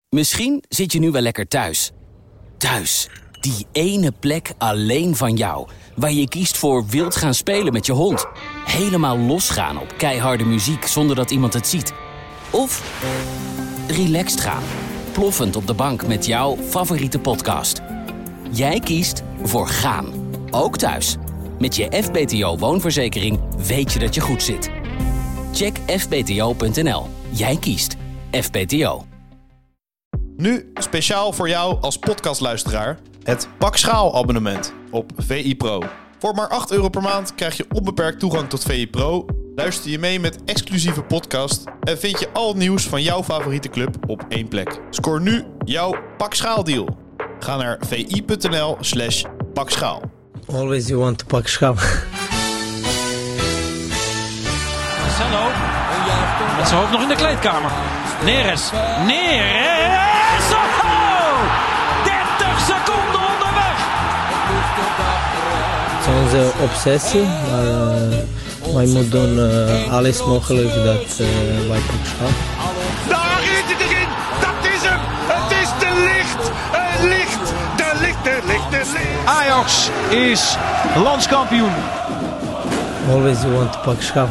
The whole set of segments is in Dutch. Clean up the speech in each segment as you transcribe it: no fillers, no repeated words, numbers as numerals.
Misschien zit je nu wel lekker thuis. Thuis, die ene plek alleen van jou. Waar je kiest voor wild gaan spelen met je hond. Helemaal losgaan op keiharde muziek zonder dat iemand het ziet. Of relaxed gaan. Ploffend op de bank met jouw favoriete podcast. Jij kiest voor gaan. Ook thuis. Met je FBTO woonverzekering weet je dat je goed zit. Check fbto.nl. Jij kiest FBTO. Nu speciaal voor jou als podcastluisteraar het Pak Schaal abonnement op VI Pro. Voor maar €8 per maand krijg je onbeperkt toegang tot VI Pro. Luister je mee met exclusieve podcast en vind je al het nieuws van jouw favoriete club op één plek. Scoor nu jouw Pak Schaal deal. Ga naar vi.nl/pakschaal. Always you want to pak schaal. Marcelo, met zijn hoofd nog in de kleedkamer. Neres. Oh! 30 seconden onderweg. Het is onze obsessie, maar wij moeten doen alles mogelijk dat wij pak schaal. Daar is het erin, dat is hem. Het is de licht, de licht. Ajax is landskampioen. Always you want to pak schaal.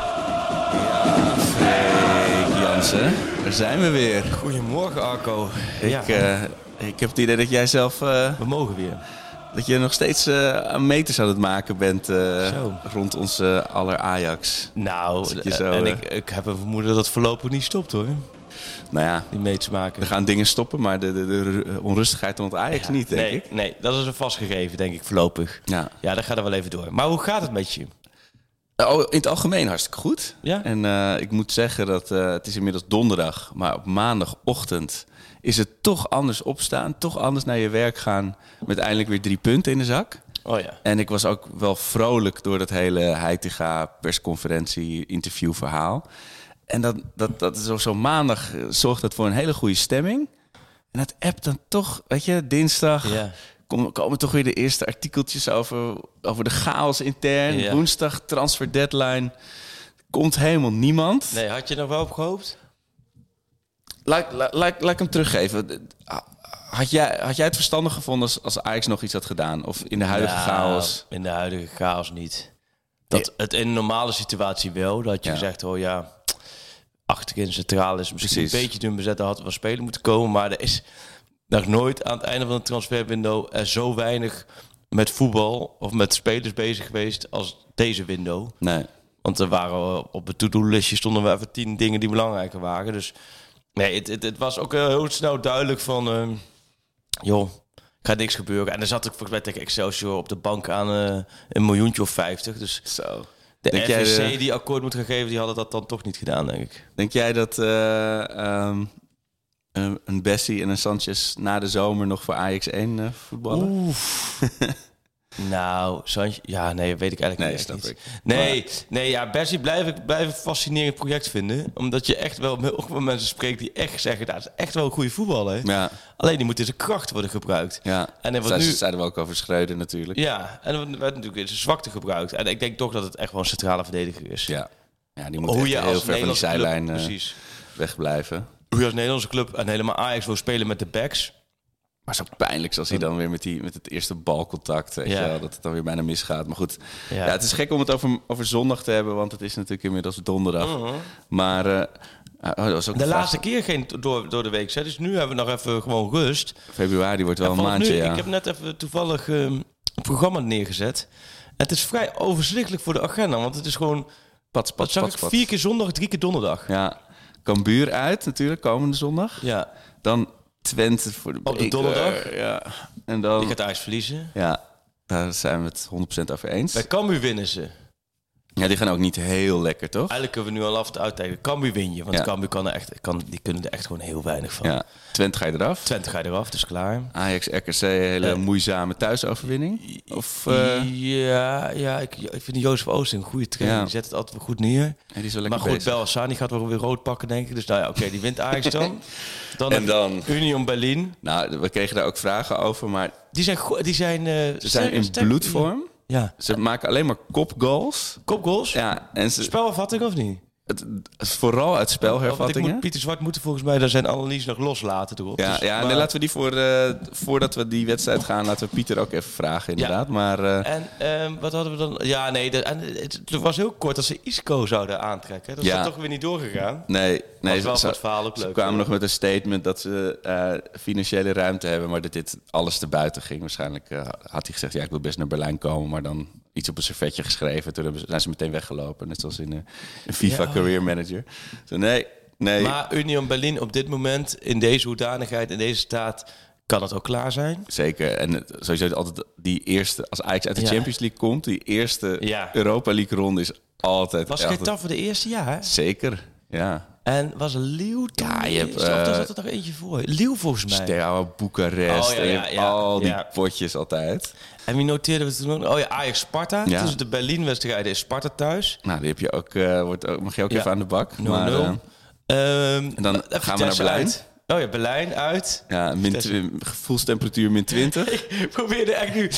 Freek Jansen, daar zijn we weer. Goedemorgen Arco. Ik heb het idee dat jij zelf... We mogen weer. Dat je nog steeds aan meters aan het maken bent rond onze aller Ajax. Nou, zo, en ik heb een vermoeden dat het voorlopig niet stopt hoor. Nou ja, Die meters maken. er gaan dingen stoppen, maar de onrustigheid rond Ajax niet, denk ik. Nee, dat is een vastgegeven, denk ik, voorlopig. Ja. Ja, dat gaat er wel even door. Maar hoe gaat het met je? Oh, in het algemeen hartstikke goed. Ja? En ik moet zeggen dat het is inmiddels donderdag, maar op maandagochtend is het toch anders opstaan, toch anders naar je werk gaan met eindelijk weer 3 punten in de zak. Oh ja. En ik was ook wel vrolijk door dat hele Heitinga persconferentie, interviewverhaal. En dat is zo maandag zorgt dat voor een hele goede stemming. En dat app dan toch, weet je, dinsdag komen toch weer de eerste artikeltjes over de chaos intern. Ja. Woensdag transfer deadline. Komt helemaal niemand. Nee, had je er wel op gehoopt? Laat ik hem teruggeven. Had jij het verstandig gevonden als Ajax nog iets had gedaan? Of in de huidige chaos? In de huidige chaos niet. Dat het in een normale situatie wel. Dat je zegt, oh ja, achterin centraal is misschien een beetje dun bezet. Daar had wel spelen moeten komen. Maar er is nog nooit aan het einde van het transferwindow er zo weinig met voetbal of met spelers bezig geweest als deze window. Nee. Want er waren op het to-do-listje stonden we even 10 dingen die belangrijker waren. Dus nee, het was ook heel snel duidelijk van... joh, gaat niks gebeuren. En dan zat ik volgens mij tegen Excelsior op de bank aan een miljoentje of 50. Dus zo. De RVC die akkoord moet gaan geven, die hadden dat dan toch niet gedaan, denk ik. Denk jij dat een Bessie en een Sanchez na de zomer nog voor Ajax 1 voetballen? Nou, Sanchez... Ja, nee, weet ik eigenlijk niet. Snap ik. Nee, ja, Bessie blijf een fascinerend project vinden. Omdat je echt wel met mensen spreekt die echt zeggen... dat is echt wel een goede voetballer. Ja. Alleen die moet in zijn kracht worden gebruikt. Ja, en zeiden we ook over Schreuder natuurlijk. Ja, en er werd natuurlijk in zijn zwakte gebruikt. En ik denk toch dat het echt wel een centrale verdediger is. Ja, die moet echt heel ver van die zijlijn wegblijven. Hoe je als Nederlandse club en helemaal Ajax wil spelen met de backs... Maar zo pijnlijk als hij dan weer met het eerste balcontact, weet je wel, dat het dan weer bijna misgaat. Maar goed, het is gek om het over zondag te hebben, want het is natuurlijk inmiddels donderdag. Maar was ook de laatste keer geen door de week, dus nu hebben we nog even gewoon rust. Februari wordt wel een maandje, nu, ik heb net even toevallig een programma neergezet. En het is vrij overzichtelijk voor de agenda, want het is gewoon... Pats. 4 keer zondag, 3 keer donderdag. Ja, Cambuur uit natuurlijk, komende zondag. Ja. Dan Twente voor de op de donderdag. Ja. En dan... Die gaat Ajax verliezen. Ja, daar zijn we het 100% over eens. Bij Cambuur winnen ze. Ja, die gaan ook niet heel lekker, toch? Eigenlijk kunnen we nu al af en uittekenen. Cambuur win je, want Cambuur die kunnen er echt gewoon heel weinig van. Ja. Twente ga je eraf. Dus klaar. Ajax, RKC, hele moeizame thuisoverwinning. Of, ik vind Jozef Oosting een goede trainer. Die zet het altijd wel goed neer. Ja, die is wel lekker maar goed, bezig. Belhassani gaat wel weer rood pakken, denk ik. Dus nou ja, oké, die wint Ajax dan. Dan Union Berlin. Nou, we kregen daar ook vragen over, maar... Die zijn in bloedvorm. Ja. Ze maken alleen maar kopgoals. Kopgoals? Ja. En Spelafvatting of niet? Vooral uit spelhervattingen. Pieter Zwart moeten volgens mij daar zijn analyse nog loslaten erop. Ja, Dus, nee, laten we die voordat we die wedstrijd gaan, laten we Pieter ook even vragen, inderdaad. Ja. Maar, en wat hadden we dan? Ja, nee, het was heel kort dat ze Isco zouden aantrekken. Dat is toch weer niet doorgegaan. Nee, het verhaal ook leuk. Ze kwamen nog met een statement dat ze financiële ruimte hebben, maar dat dit alles te buiten ging. Waarschijnlijk had hij gezegd, ik wil best naar Berlijn komen, maar dan iets op een servetje geschreven. Toen zijn ze meteen weggelopen, net zoals in een FIFA Career Manager. So, nee. Maar Union Berlin op dit moment, in deze hoedanigheid, in deze staat, kan het ook klaar zijn? Zeker. En sowieso altijd die eerste, als Ajax uit de Champions League komt, die eerste Europa League ronde is altijd... Was Getafe de eerste jaar? Zeker, ja. En was Lille toen? Ja, je hebt... Of daar zat er nog eentje voor. Lille volgens mij. Steaua Boekarest. Al die potjes altijd. En wie noteerden we toen nog? Ajax Sparta. Ja. Tussen de Berlin-wedstrijden is Sparta thuis. Nou, die heb je ook, mag je ook even aan de bak. 0-0. Maar, en dan gaan we naar Berlijn. Uit. Berlijn uit. Ja, gevoelstemperatuur min 20. Ik probeerde echt nu...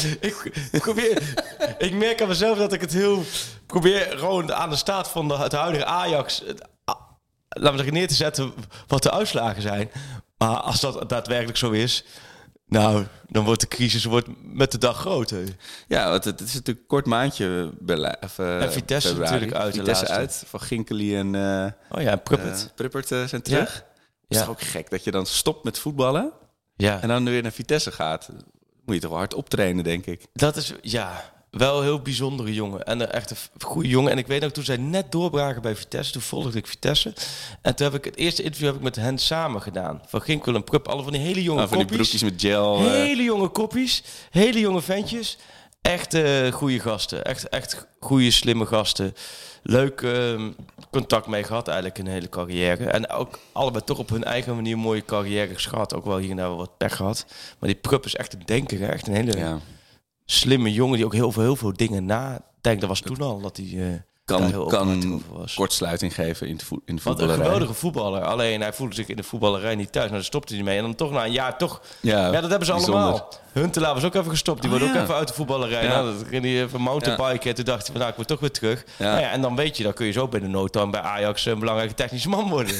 Ik merk aan mezelf dat ik het heel... probeer gewoon aan de staat van het huidige Ajax... laten we zeggen, neer te zetten wat de uitslagen zijn. Maar als dat daadwerkelijk zo is... Nou, dan wordt de crisis met de dag groter. Ja, het is natuurlijk een kort maandje. En Vitesse natuurlijk uit. Vitesse uit. Van Ginkely en Pruppert zijn terug. Ja. Is toch ook gek dat je dan stopt met voetballen... en dan weer naar Vitesse gaat. Moet je toch wel hard optrainen, denk ik. Dat is, wel een heel bijzondere jongen. En echt een goede jongen. En ik weet ook, toen zij net doorbraken bij Vitesse... toen volgde ik Vitesse. En toen heb ik het eerste interview met hen samen gedaan. Van Ginkel en Prupp. Alle van die hele jonge koppies. Van die broekjes met gel. Hele jonge koppies. Hele jonge ventjes. Echt goede gasten. Echt goede, slimme gasten. Leuk contact mee gehad eigenlijk in de hele carrière. En ook allebei toch op hun eigen manier een mooie carrière gehad. Ook wel hier en daar wel wat pech gehad. Maar die Prupp is echt een denker. Hè? Echt een hele... slimme jongen die ook heel veel dingen nadenkt. Dat was toen al dat hij kan kortsluiting geven in de voetballerij. Wat een geweldige voetballer. Alleen hij voelde zich in de voetballerij niet thuis. Nou, daar stopte hij mee. En dan toch na een jaar toch... Ja, dat hebben ze allemaal. Huntelaar was ook even gestopt. Die wordt ook even uit de voetballerij. Ja. Nou, dat ging hij even mountainbiken. Toen dacht hij van, ik word toch weer terug. Ja. Nou ja, en dan weet je, dan kun je zo binnen no time bij Ajax een belangrijke technische man worden.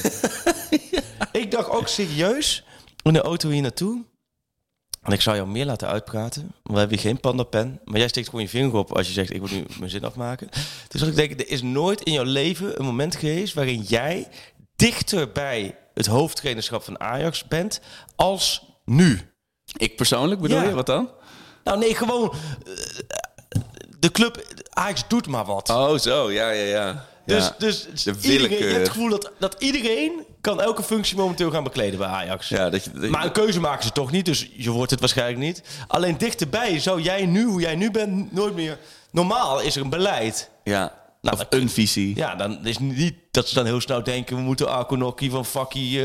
Ik dacht ook serieus in de auto hier naartoe. En ik zou jou meer laten uitpraten. We hebben hier geen pandapen. Maar jij steekt gewoon je vinger op als je zegt... ik wil nu mijn zin afmaken. Dus ik denk, er is nooit in jouw leven een moment geweest... waarin jij dichter bij het hoofdtrainerschap van Ajax bent... als nu. Ik persoonlijk bedoel je? Wat dan? Nou nee, gewoon... de club... Ajax doet maar wat. Oh, zo. Ja. Dus iedereen, je hebt het gevoel dat iedereen kan elke functie momenteel gaan bekleden bij Ajax. Ja, maar een keuze maken ze toch niet, dus je wordt het waarschijnlijk niet. Alleen dichterbij zou jij nu, hoe jij nu bent, nooit meer... Normaal is er een beleid. Ja, of een visie. Ja, dan is niet dat ze dan heel snel denken... we moeten Akonokkie van Fakkie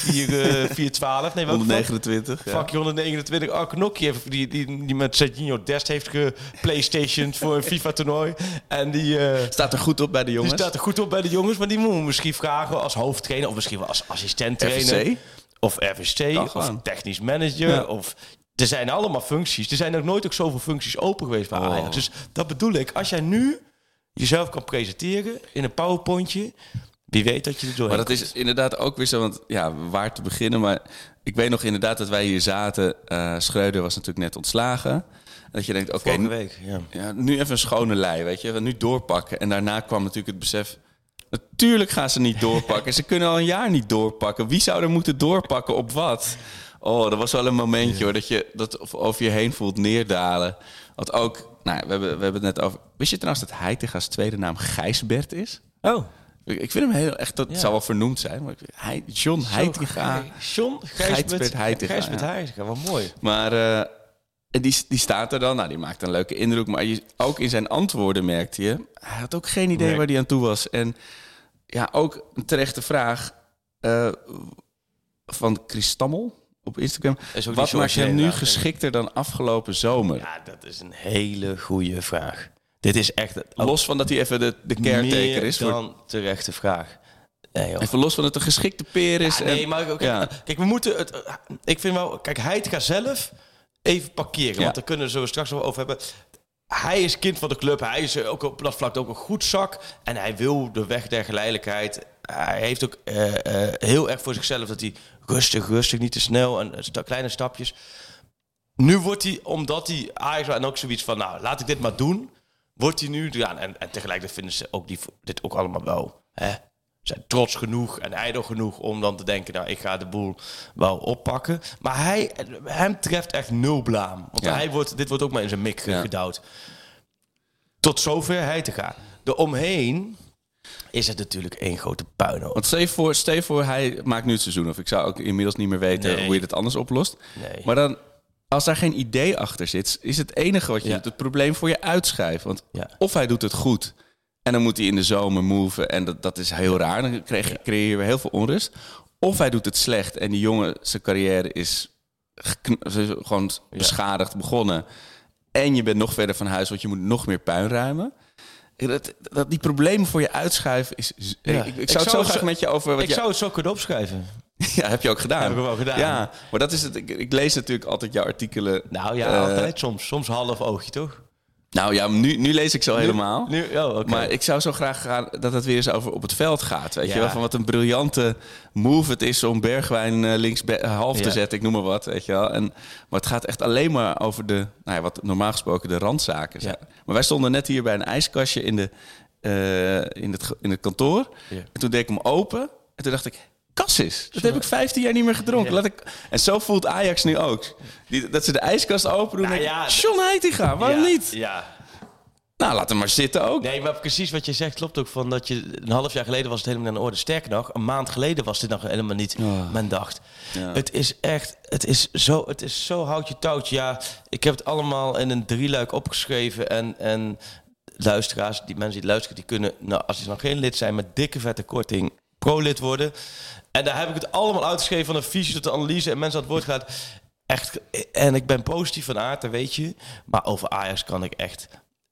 412... Nee, 129. Fakkie 129. Akonokkie die met Serginho Dest heeft geplaystationed voor een FIFA-toernooi. En die... staat er goed op bij de jongens. Die staat er goed op bij de jongens, maar die moeten we misschien vragen als hoofdtrainer... of misschien wel als assistent-trainer. FSC? Of FSC, of technisch manager, ja. Of... Er zijn allemaal functies. Er zijn nog nooit ook zoveel functies open geweest bij Ajax. Dus dat bedoel ik. Als jij nu... jezelf kan presenteren in een PowerPointje. Wie weet dat je er doorheen Maar dat is inderdaad ook weer zo, want waar te beginnen. Maar ik weet nog inderdaad dat wij hier zaten. Schreuder was natuurlijk net ontslagen. En dat je denkt, oké, nu even een schone lei, weet je. Nu doorpakken. En daarna kwam natuurlijk het besef... natuurlijk gaan ze niet doorpakken. Ze kunnen al een jaar niet doorpakken. Wie zou er moeten doorpakken op wat? Oh, dat was wel een momentje hoor, dat je dat over je heen voelt neerdalen. Want ook... Nou, we hebben het net over... Wist je trouwens dat Heitinga's tweede naam Gijsbert is? Oh. Ik vind hem heel echt... Dat zou wel vernoemd zijn. Maar John Heitinga. John Gijsbert Heitinga. Gijsbert Heitinga, wat mooi. Maar die staat er dan. Nou, die maakt een leuke indruk. Maar ook in zijn antwoorden merkte je... Hij had ook geen idee waar hij aan toe was. En ja, ook een terechte vraag van Chris Stammel op Instagram. Wat maakt hem nu geschikter dan afgelopen zomer? Ja, dat is een hele goede vraag. Dit is echt... Los van dat hij even de caretaker is. Meer dan terechte vraag. Nee, even los van dat het een geschikte peer is. Ja, nee, maar kijk, we moeten het... Ik vind wel... Kijk, Heitinga zelf even parkeren. Want daar kunnen we zo straks nog over hebben. hij is kind van de club. Hij is ook op dat vlak ook een goed zak. En hij wil de weg der geleidelijkheid. Hij heeft ook heel erg voor zichzelf dat hij rustig, niet te snel en kleine stapjes. Nu wordt hij, omdat hij Ajax en ook zoiets van, nou, laat ik dit maar doen. Wordt hij nu, ja, en tegelijkertijd vinden ze ook dit ook allemaal wel, zijn trots genoeg en ijdel genoeg om dan te denken, nou, ik ga de boel wel oppakken. Maar hem treft echt nul blaam. Want dit wordt ook maar in zijn mik gedouwd. Tot zover hij te gaan. Eromheen is het natuurlijk één grote puinhoop. Want stel je voor, hij maakt nu het seizoen. Of ik zou ook inmiddels niet meer weten hoe je dit anders oplost. Nee. Maar dan, als daar geen idee achter zit, is het enige wat je doet het probleem voor je uitschuiven. Want of hij doet het goed en dan moet hij in de zomer moven en dat is heel raar. Dan creëer je weer heel veel onrust. Of hij doet het slecht en die jongen, zijn carrière is gewoon beschadigd begonnen. En je bent nog verder van huis, want je moet nog meer puin ruimen. Dat die problemen voor je uitschuiven is... Ja. Ik zou het zo graag met je over... Ik zou het zo kunnen opschrijven. Ja, heb je ook gedaan. Heb ik wel gedaan. Ja, maar dat is het. Ik lees natuurlijk altijd jouw artikelen. Nou ja, altijd. Soms half oogje, toch? Nou ja, nu lees ik zo helemaal. Okay. Maar ik zou zo graag gaan dat het weer eens over op het veld gaat. Weet je wel, van wat een briljante move het is om Bergwijn links half te zetten. Ik noem maar wat, weet je wel. Maar het gaat echt alleen maar over de, wat normaal gesproken de randzaken zijn. Ja. Maar wij stonden net hier bij een ijskastje in het kantoor. Ja. En toen deed ik hem open. En toen dacht ik, Cassis, dat heb ik 15 jaar niet meer gedronken. Ja. En zo voelt Ajax nu ook. Dat ze de ijskast open doen. John Heitinga, waarom niet? Ja. Nou, laat hem maar zitten ook. Nee, maar precies wat je zegt klopt ook. Van dat je een half jaar geleden was het helemaal aan de orde. Sterker nog, een maand geleden was dit nog helemaal niet. Men dacht. Ja. Het is zo houtje touwtje. Ja, ik heb het allemaal in een 3-luik opgeschreven. En luisteraars, die mensen die luisteren, die kunnen, als ze nog geen lid zijn, met dikke vette korting pro-lid worden. En daar heb ik het allemaal uitgeschreven, van de visie tot de analyse en mensen aan het woord gaat. Echt, en ik ben positief van aard, dat weet je. Maar over Ajax kan ik echt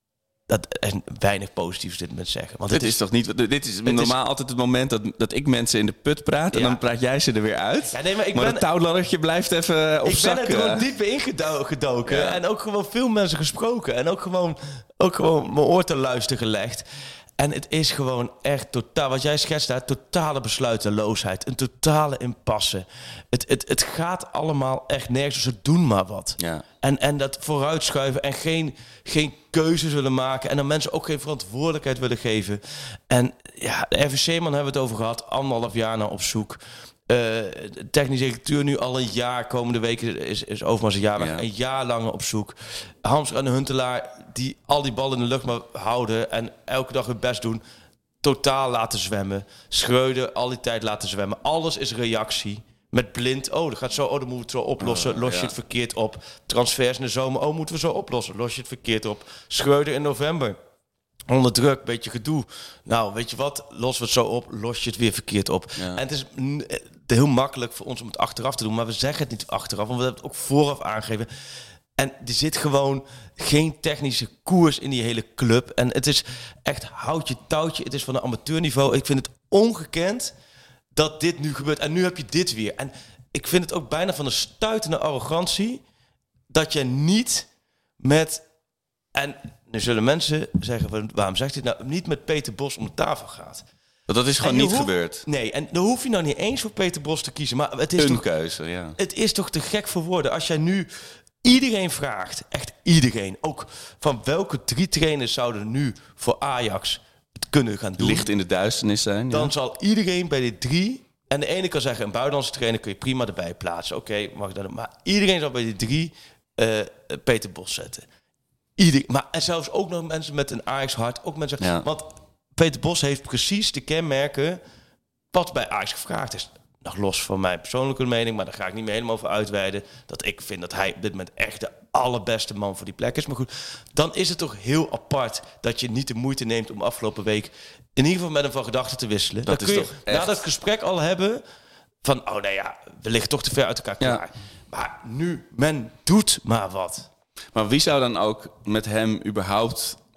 weinig positiefs dit moment zeggen. Want dit is toch niet... Dit is normaal altijd het moment dat ik mensen in de put praat. En dan praat jij ze er weer uit. Ja, nee, maar het touwladdertje blijft even op zak. Ik ben er gewoon diep ingedoken. Ja. En ook gewoon veel mensen gesproken. En ook gewoon mijn oor te luisteren gelegd. En het is gewoon echt totaal, wat jij schetst daar, totale besluiteloosheid. Een totale impasse. Het gaat allemaal echt nergens, dus ze doen maar wat. Ja. En dat vooruitschuiven en geen keuzes willen maken. En dan mensen ook geen verantwoordelijkheid willen geven. En ja, de RVC-man hebben we het over gehad. 1,5 jaar naar op zoek. De technische directeur nu al een jaar. Komende weken is Overmars een jaar lang. Ja. Een jaar lang op zoek. Hamster en de Huntelaar die al die ballen in de lucht maar houden. En elke dag hun best doen. Totaal laten zwemmen. Schreuder al die tijd laten zwemmen. Alles is reactie. Met blind, dat gaat zo, dan moeten we het zo oplossen. Los je het verkeerd op. Transfers in de zomer, moeten we zo oplossen. Los je het verkeerd op. Schreuder in november. Onder druk, beetje gedoe. Nou, weet je wat? Los we het zo op, los je het weer verkeerd op. Ja. En het is heel makkelijk voor ons om het achteraf te doen. Maar we zeggen het niet achteraf, want we hebben het ook vooraf aangegeven. En er zit gewoon geen technische koers in die hele club. En het is echt houtje touwtje. Het is van een amateurniveau. Ik vind het ongekend dat dit nu gebeurt. En nu heb je dit weer. En ik vind het ook bijna van een stuitende arrogantie dat je niet met... En nu zullen mensen zeggen, waarom zegt hij nou niet met Peter Bos om de tafel gaat? Dat is gewoon niet gebeurd. Nee, en dan hoef je nou niet eens voor Peter Bos te kiezen. Maar het is een keuze, ja. Het is toch te gek voor woorden. Als jij nu iedereen vraagt, echt iedereen, ook van welke 3 trainers zouden nu voor Ajax het kunnen gaan doen. Licht in de duisternis zijn. Dan zal iedereen bij die 3... En de ene kan zeggen, een buitenlandse trainer kun je prima erbij plaatsen. Oké, mag ik dat? Maar iedereen zal bij die 3 Peter Bos zetten. Maar en zelfs ook nog mensen met een Ajax-hart. Ook mensen, want Peter Bos heeft precies de kenmerken wat bij Ajax gevraagd is. Nog los van mijn persoonlijke mening, maar daar ga ik niet meer helemaal over uitweiden. Dat ik vind dat hij op dit moment echt de allerbeste man voor die plek is. Maar goed, dan is het toch heel apart dat je niet de moeite neemt om afgelopen week in ieder geval met hem van gedachten te wisselen. Dat dan kun je na dat gesprek al hebben van, we liggen toch te ver uit elkaar klaar. Maar nu, men doet maar wat. Maar wie zou dan ook met hem überhaupt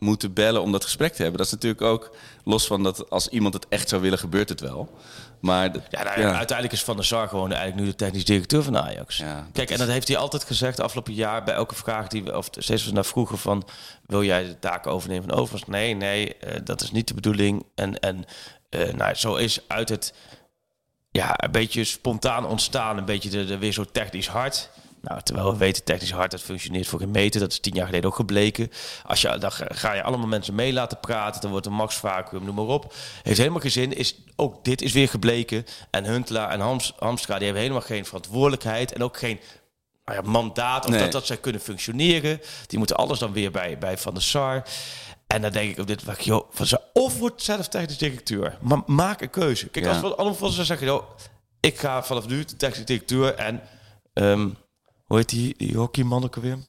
moeten bellen om dat gesprek te hebben. Dat is natuurlijk ook los van dat als iemand het echt zou willen, gebeurt het wel. Maar uiteindelijk is Van der Sar gewoon eigenlijk nu de technisch directeur van Ajax. Ja, Kijk, en dat heeft hij altijd gezegd afgelopen jaar bij elke vraag die we, of steeds naar vroegen van, wil jij de taken overnemen van Overmars? Nee, dat is niet de bedoeling. En zo is uit het een beetje spontaan ontstaan, een beetje weer zo technisch hard. Nou, terwijl we weten, technisch hard, dat functioneert voor geen meter. Dat is 10 jaar geleden ook gebleken. Dan ga je allemaal mensen mee laten praten. Dan wordt een max-vacuüm, noem maar op. Heeft helemaal geen zin. Ook dit is weer gebleken. En Huntelaar en Hamstra, die hebben helemaal geen verantwoordelijkheid. En ook geen mandaat. Of dat zij kunnen functioneren. Die moeten alles dan weer bij Van der Sar. En dan denk ik op dit of wordt zelf technisch directeur. Maar maak een keuze. Kijk, als we allemaal van ze zeggen, ik ga vanaf nu de technisch directeur en... hoe heet die hockeyman ook alweer?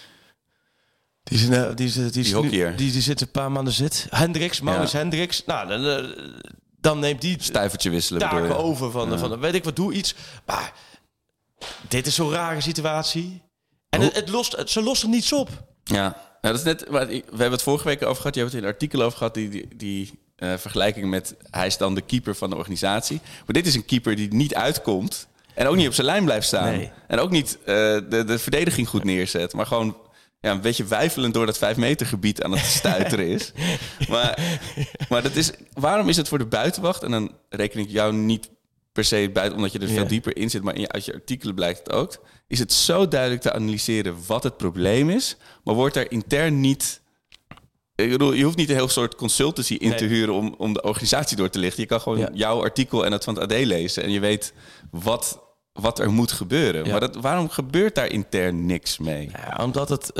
Die hockeyer. Die zit een paar maanden zit. Maurits Hendricks. Nou, dan neemt die stuivertje wisselen taken over van weet ik wat, doe iets. Maar dit is zo'n rare situatie. En ze lost er niets op. Ja, dat is net. We hebben het vorige week over gehad. Je hebt het in een artikel over gehad. Die vergelijking met hij is dan de keeper van de organisatie. Maar dit is een keeper die niet uitkomt. En ook niet op zijn lijn blijft staan. Nee. En ook niet de verdediging goed neerzet. Maar gewoon een beetje weifelend door dat 5 meter gebied aan het stuiteren is. Maar dat is, waarom is het voor de buitenwacht? En dan reken ik jou niet per se buiten, omdat je er veel dieper in zit. Maar uit je artikelen blijkt het ook. Is het zo duidelijk te analyseren wat het probleem is. Maar wordt er intern niet... Ik bedoel, je hoeft niet een heel soort consultancy in te huren om de organisatie door te lichten. Je kan gewoon jouw artikel en het van het AD lezen. En je weet wat er moet gebeuren. Ja. Maar waarom gebeurt daar intern niks mee? Ja, omdat het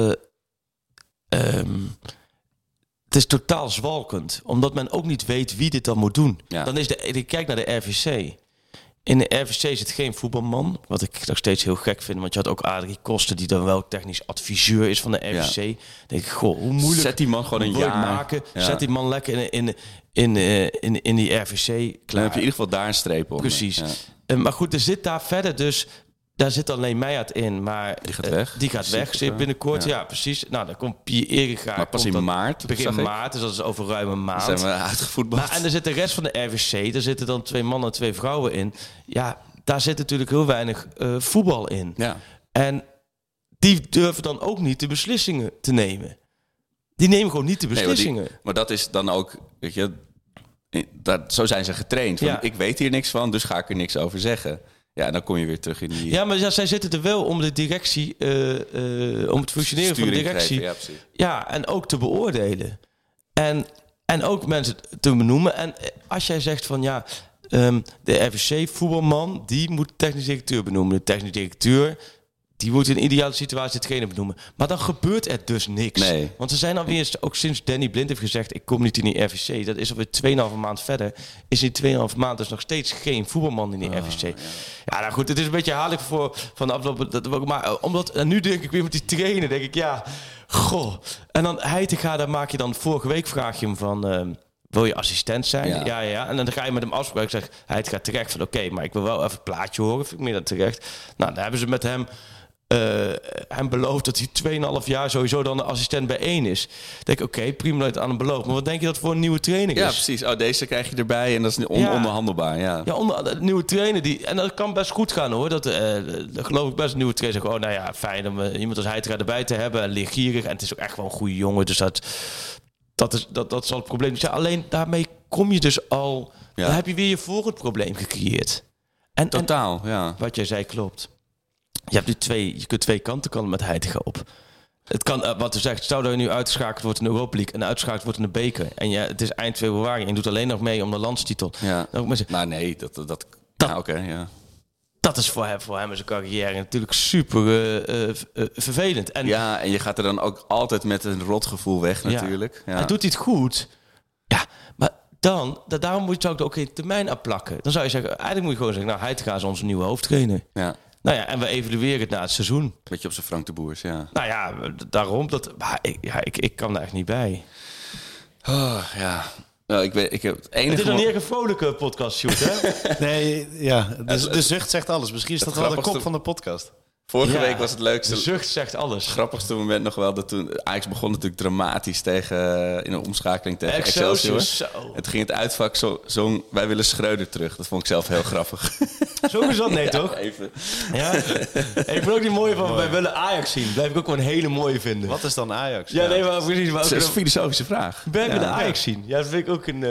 is totaal zwalkend. Omdat men ook niet weet wie dit dan moet doen. Ja. Dan ik kijk naar de RVC. In de RVC zit geen voetbalman. Wat ik nog steeds heel gek vind. Want je had ook Adrie Koster, die dan wel technisch adviseur is van de RVC. Ja. Dan denk ik, hoe moeilijk. Zet die man gewoon een jaar maken. Ja. Zet die man lekker in die RVC. Dan heb je in ieder geval daar een streep op. Precies. Ja. Maar goed, er zit daar verder dus... Daar zit alleen Meijert in, maar die gaat weg. Zit binnenkort, ja precies. Nou, dan komt Pierre Eriga. Maar pas in maart. Begin maart, dus dat is over ruim een maand. Dan zijn we uitgevoetbald. En er zit de rest van de RVC, daar zitten dan 2 mannen en 2 vrouwen in. Ja, daar zit natuurlijk heel weinig voetbal in. Ja. En die durven dan ook niet de beslissingen te nemen. Die nemen gewoon niet de beslissingen. Maar dat is dan ook, weet je, zo zijn ze getraind. Van, ik weet hier niks van, dus ga ik er niks over zeggen. Ja, dan kom je weer terug in die... Ja, maar zij zitten er wel om de directie... om het functioneren van de directie... Geven, en ook te beoordelen. En ook mensen te benoemen. En als jij zegt van de RVC-voetbalman... die moet de technisch directeur benoemen. De technisch directeur... die moet in een ideale situatie hetgene benoemen. Maar dan gebeurt er dus niks. Nee. Want ze zijn alweer, ook sinds Danny Blind heeft gezegd... ik kom niet in die RVC. Dat is alweer 2,5 maand verder. Is in 2,5 maand dus nog steeds geen voetbalman in die RVC. Ja, nou goed, het is een beetje herhaaldelijk van de afgelopen... Maar en nu denk ik weer met die trainer, denk ik, goh. En dan Heitinga, daar maak je dan... Vorige week vraag je hem van... wil je assistent zijn? Ja. En dan ga je met hem afspreken. Zeg, hij gaat terecht van oké, maar ik wil wel even een plaatje horen. Vind ik meer dan terecht. Nou, dan hebben ze met hem beloofd dat hij 2,5 jaar sowieso dan de assistent bij 1 is. Dan denk ik, oké, prima dat je het aan hem belooft. Maar wat denk je dat voor een nieuwe training is? Ja, precies. Oh, deze krijg je erbij en dat is ononderhandelbaar. Ja, de nieuwe trainer. En dat kan best goed gaan hoor. Dat geloof ik best een nieuwe trainer zegt, fijn om iemand als Heitinga erbij te hebben. En leergierig. En het is ook echt wel een goede jongen. Dus dat zal het probleem zijn. Alleen daarmee kom je dus al... Dan heb je weer je volgend probleem gecreëerd. Totaal. Wat jij zei klopt. Je kunt 2 kanten met Heitinga op. Het kan, wat u zegt, stel dat je nu uitgeschakeld wordt in de Europa League en uitgeschakeld wordt in de beker. En het is eind februari en je doet alleen nog mee om de landstitel. Ja. Maar nee, dat is voor hem en zijn carrière natuurlijk super vervelend. En je gaat er dan ook altijd met een rotgevoel weg natuurlijk. Ja. Hij doet dit goed. Ja, maar daarom zou ik er ook geen termijn aan plakken. Dan zou je zeggen, eigenlijk moet je gewoon zeggen, Heitinga is onze nieuwe hoofdtrainer. Ja. Nou ja, en we evalueren het na het seizoen. Beetje op zijn Frank de Boers, ja. Nou ja, daarom. Ik kan daar echt niet bij. Oh, ja. Nou, ik heb het enige... Het is nog niet echt een vrolijke podcast, Sjoerd, hè? Nee, de zucht zegt alles. Misschien is dat wel de kop van de podcast. Vorige week was het leukste. De zucht zegt alles. Het grappigste moment nog wel dat toen Ajax begon natuurlijk dramatisch in een omschakeling tegen Excelsior. Het ging het uitvak zong wij willen Schreuder terug. Dat vond ik zelf heel grappig. Zo is dat nee, toch? Even. Ja. Ik vind ook die mooie van wij willen Ajax zien. Blijf ik ook wel een hele mooie vinden. Wat is dan Ajax? Ja, nee, maar precies. Maar dat is een filosofische vraag. Wij willen Ajax zien. Ja, dat vind ik ook een...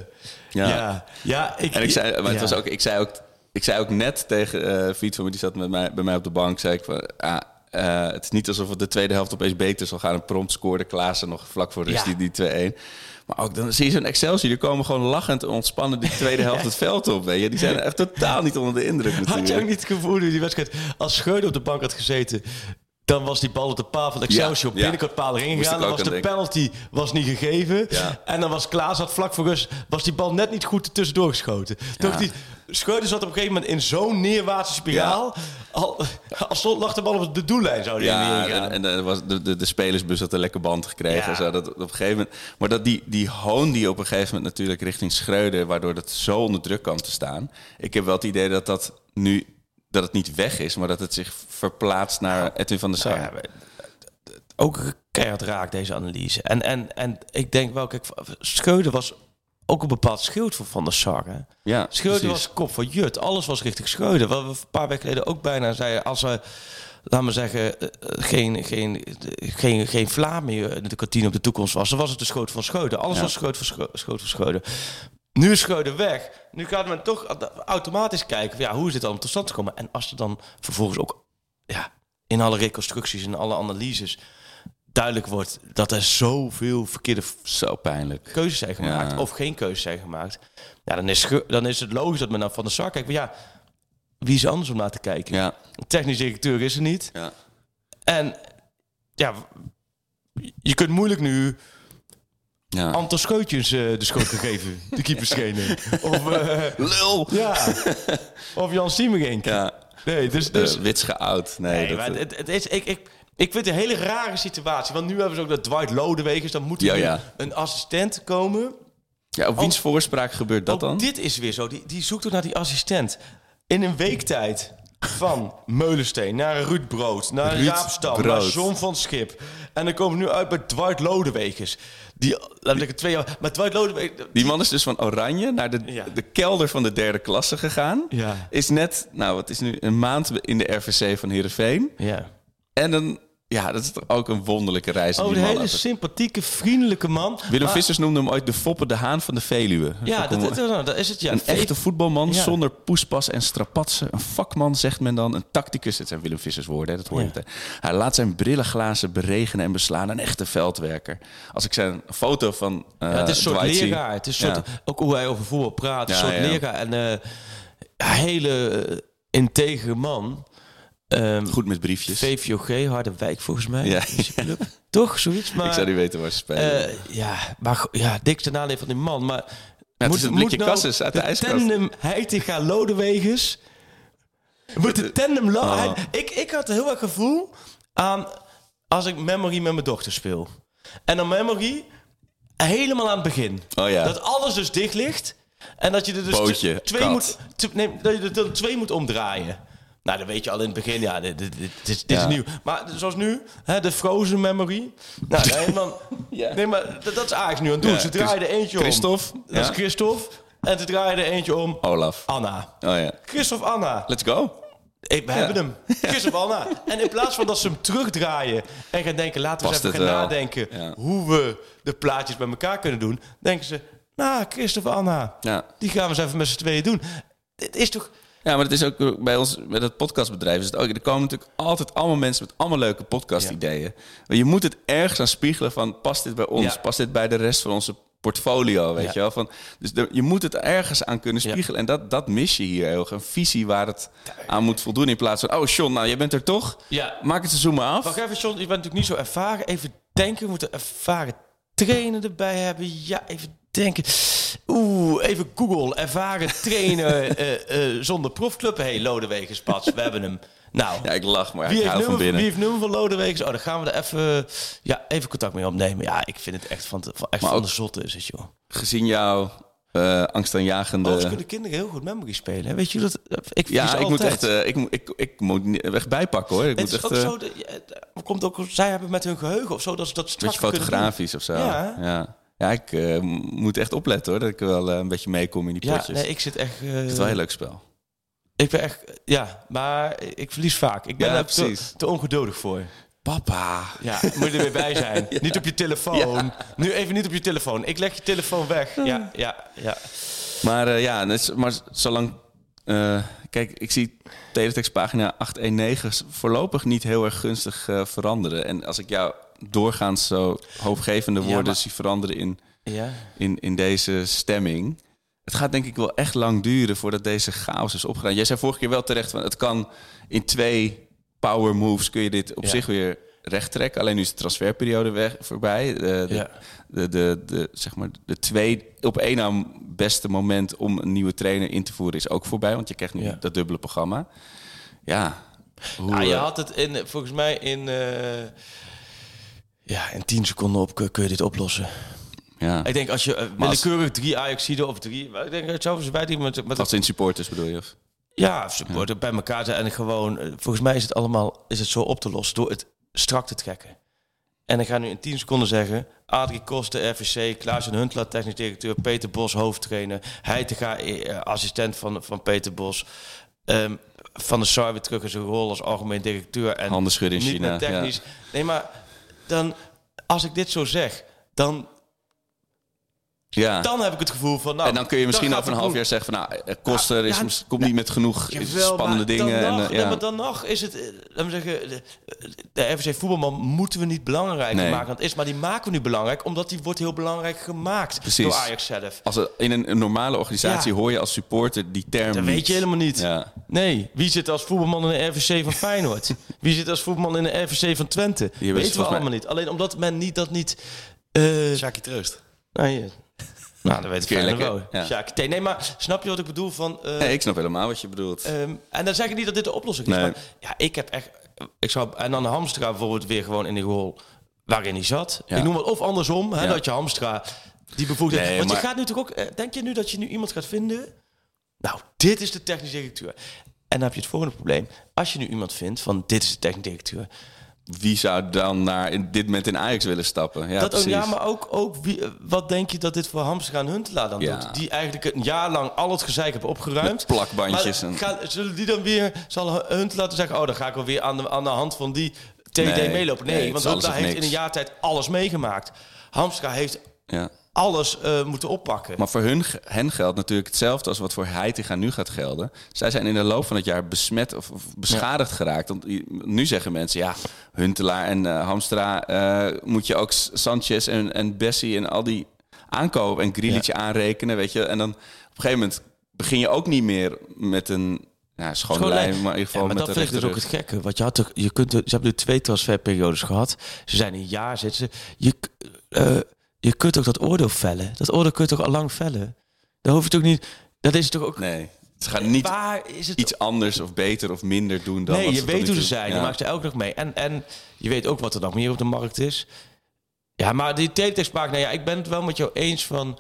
Ik zei ook net tegen Fiet van me, die zat bij mij op de bank, zei ik van, het is niet alsof het de tweede helft opeens beter zal gaan. En prompt scoorde Klaassen nog vlak voor rust die 2-1. Maar ook dan zie je zo'n Excelsior, die komen gewoon lachend en ontspannen die tweede helft het veld op. Weet je. Die zijn echt totaal niet onder de indruk natuurlijk. Had je ook niet het gevoel in die wedstrijd, als Schreuder op de bank had gezeten, dan was die bal op de paal van Excelsior binnenkort erin gegaan. Dan was de penalty niet gegeven. Ja. En dan was Klaas vlak voor rust, was die bal net niet goed tussendoor geschoten. Toch Schreuder zat op een gegeven moment in zo'n neerwaartse spiraal. Als lag de bal op de doellijn, zou die niet ingaan. En was de spelersbus had een lekker band gekregen. Ja. Zo, dat op een gegeven moment, maar dat die hoon die op een gegeven moment natuurlijk richting Schreuder, waardoor dat zo onder druk kwam te staan. Ik heb wel het idee dat nu... dat het niet weg is, maar dat het zich verplaatst naar Edwin van der Sar. Ja, ook keihard raakt deze analyse. En ik denk wel, kijk, Schreuder was ook een bepaald schild voor Van der Sar. Hè? Ja, Schreuder was kop van Jut. Alles was richting Schreuder. Wat we een paar weken geleden ook bijna zeiden, als we, laten we zeggen, geen vla meer in de kantine op de toekomst was, dan was het de schoot van Schreuder. Alles was schoot van Schreuder. Nu is Schreuder weg. Nu gaat men toch automatisch kijken van, hoe is dit allemaal tot stand gekomen? En als er dan vervolgens ook in alle reconstructies en alle analyses duidelijk wordt dat er zoveel verkeerde, zo pijnlijk keuzes zijn gemaakt of geen keuzes zijn gemaakt, dan is het logisch dat men naar Van der Sar kijkt. Maar wie is er anders om naar te kijken? Ja. Technisch directeur is er niet. Ja. En je kunt moeilijk nu Anton Scheutjens de schuld gegeven, de keeperstrainer. Of lul. Ja. Of Jan Siemerink. Ja. Nee, dus wits geoud. Het is ik vind het een hele rare situatie, want nu hebben ze ook dat Dwight Lodewegers, dan moet er een assistent komen. Ja, op wiens voorspraak gebeurt dat dan? Dit is weer zo. Die zoekt ook naar die assistent. In een week tijd van Meulensteen naar Ruud Brood, naar Jaap Stam, naar John van Schip. En dan komen we nu uit bij Dwight Lodewegers. Laat ik 2 jaar. Maar Dwight Lodewegers, die man is dus van Oranje naar de kelder van de 3e klasse gegaan. Ja. Is net, het is nu een maand in de RVC van Heerenveen. Ja. En dan, dat is toch ook een wonderlijke reis. Een hele sympathieke, vriendelijke man. Willem Vissers noemde hem ooit de Foppe de Haan van de Veluwe. Ja, dat is het. Ja. Een echte voetbalman zonder poespas en strapatsen. Een vakman, zegt men dan. Een tacticus, het zijn Willem Vissers woorden, dat hoor je meteen. Hij laat zijn brillenglazen beregenen en beslaan. Een echte veldwerker. Als ik zijn foto van het is een soort leraar. Het is ook hoe hij over voetbal praat. Een soort leraar. En een hele integere man. Goed met briefjes. VVOG, Harderwijk volgens mij. Ja. Toch, zoiets. Maar, ik zou niet weten waar ze spelen. Dik ten nadeel van die man. Maar het is een blikje kasses uit de ijskast. Tandem Heitinga Lodewegers. Moet de tandem... Ik had heel erg gevoel aan als ik Memory met mijn dochter speel. En dan Memory helemaal aan het begin. Oh ja. Dat alles dus dicht ligt. En dat je er dus Bootje, dat je er 2 moet omdraaien. Nou, dan weet je al in het begin, dit is nieuw. Maar zoals nu, de Frozen Memory. Nou, nee, maar dat is Ajax nu aan het doen. Ze draaien er eentje Christophe. om. Dat is Christophe. En ze draaien er eentje om. Olaf. Anna. Oh ja. Christophe, Anna. Let's go. We hebben hem. Christophe, Anna. En in plaats van dat ze hem terugdraaien en gaan denken, laten we eens even gaan nadenken hoe we de plaatjes bij elkaar kunnen doen, denken ze, Christophe, Anna. Ja. Die gaan we eens even met z'n tweeën doen. Dit is toch... Ja, maar het is ook bij ons, met het podcastbedrijf, is het ook. Er komen natuurlijk altijd allemaal mensen met allemaal leuke podcast-ideeën. Maar je moet het ergens aan spiegelen van, past dit bij ons? Ja. Past dit bij de rest van onze portfolio, weet je wel? Dus je moet het ergens aan kunnen spiegelen. En dat mis je hier heel erg. Een visie waar het aan moet voldoen. In plaats van, John, jij bent er toch? Ja. Maak het seizoen maar af. Wacht even, John, je bent natuurlijk niet zo ervaren. Even denken, we moeten ervaren trainer erbij hebben. Ja, even denken. Even Google. Ervaren trainer zonder profclub. Hey, Lodewegers, Pats, we hebben hem. Nou, ja, ik lach, maar ik hou van binnen. Wie heeft nummer van Lodewegers? Dan gaan we er even contact mee opnemen. Ja, ik vind het echt van de zotte is het, joh. Gezien jouw angstaanjagende... Ze kunnen kinderen heel goed memory spelen. Hè? Weet je dat? Ik moet echt... ik moet echt bijpakken, hoor. Het is ook zo... komt ook, zij hebben met hun geheugen of zo... dat ze dat straks beetje fotografisch of zo. Ja, ik moet echt opletten, hoor. Dat ik wel een beetje meekom in die potjes. Nee, ik zit echt... het is wel een heel leuk spel. Ik ben echt... Ja, maar ik verlies vaak. Ik ben er te ongeduldig voor. Papa. Ja, moet je er weer bij zijn. Niet op je telefoon. Ja. Nu even niet op je telefoon. Ik leg je telefoon weg. Ja. Maar zolang... kijk, ik zie teletextpagina 819 voorlopig niet heel erg gunstig veranderen. En als ik jou doorgaans zo hoopgevende woorden zie veranderen in deze stemming... Het gaat denk ik wel echt lang duren voordat deze chaos is opgedaan. Jij zei vorige keer wel terecht, van het kan in 2 power moves kun je dit op zich weer recht trekken. Alleen nu is de transferperiode voorbij. Zeg maar de 2 op 1 na beste moment om een nieuwe trainer in te voeren is ook voorbij. Want je krijgt nu dat dubbele programma. Ja. Je had het volgens mij in 10 seconden op kun je dit oplossen. Ja. Ik denk als je willekeurig 3 Ajaxiden of 3... Ik denk het zou bij met als in supporters bedoel je? Of? Ja, supporters bij elkaar zijn en gewoon... Volgens mij is het zo op te lossen door het strak te trekken. En ik ga nu in 10 seconden zeggen... Adrie Koster, RVC, Klaas-Jan Huntelaar, technisch directeur... Peter Bos, hoofdtrainer... Heitinga, assistent van Peter Bos... Van der Sar weer terug in zijn rol als algemeen directeur... en handen schudden in China. Technisch. Ja. Nee, maar dan... Als ik dit zo zeg, dan... Ja. Dan heb ik het gevoel van... en dan kun je misschien over een half jaar zeggen van... Koster komt niet met genoeg spannende dingen. Maar dan nog is het... Laten we zeggen... De RVC voetbalman moeten we niet belangrijker maken. Want is, maar die maken we nu belangrijk... omdat die wordt heel belangrijk gemaakt door Ajax zelf. In een normale organisatie hoor je als supporter die term dat weet je helemaal niet. Ja. Nee, wie zit als voetbalman in de RVC van Feyenoord? Wie zit als voetbalman in de RVC van Twente? Weten we allemaal niet. Alleen omdat men niet... Sjaki Troost. Nou, dat weet ik lekker. Ja. Nee, maar snap je wat ik bedoel? Nee, ik snap helemaal wat je bedoelt. En dan zeg ik niet dat dit de oplossing is. Maar ik heb echt... en dan Hamstra bijvoorbeeld weer gewoon in de rol waarin hij zat. Ja. Ik noem het of andersom, dat je Hamstra die bevoegdheid... Want je gaat nu toch ook... Denk je nu dat je nu iemand gaat vinden? Nou, dit is de technisch directeur. En dan heb je het volgende probleem. Als je nu iemand vindt van dit is de technisch directeur... Wie zou dan naar in dit moment in Ajax willen stappen? Ja, dat ook, ja, maar ook wat denk je dat dit voor Hamstra en Huntelaar dan doet? Die eigenlijk een jaar lang al het gezeik hebben opgeruimd. Met plakbandjes. Zullen die dan weer... Zal Huntelaar zeggen... dan ga ik wel weer aan de hand van die TD meelopen. Nee, want Huntelaar heeft in een jaar tijd alles meegemaakt. Hamstra heeft... alles moeten oppakken. Maar voor hen geldt natuurlijk hetzelfde als wat voor Heitinga nu gaat gelden. Zij zijn in de loop van het jaar besmet of beschadigd geraakt. Want nu zeggen mensen, Huntelaar en Hamstra... moet je ook Sanchez en Bessie en al die aankopen en Grealish aanrekenen, weet je. En dan op een gegeven moment begin je ook niet meer met een schone lijn. Maar in ieder geval maar met dat vind ik dus ook het gekke. Want ze hebben nu 2 transferperiodes gehad. Ze zijn een jaar zitten ze... Je kunt ook dat oordeel vellen. Dat oordeel kun je toch al lang vellen? Dan hoef je toch niet... Dat is toch ook... Nee, ze gaan niet iets anders of beter of minder doen dan... Nee, je weet hoe ze zijn. Je maakt ze elke dag mee. En je weet ook wat er nog meer op de markt is. Ja, maar die teletextpagina... ik ben het wel met jou eens van...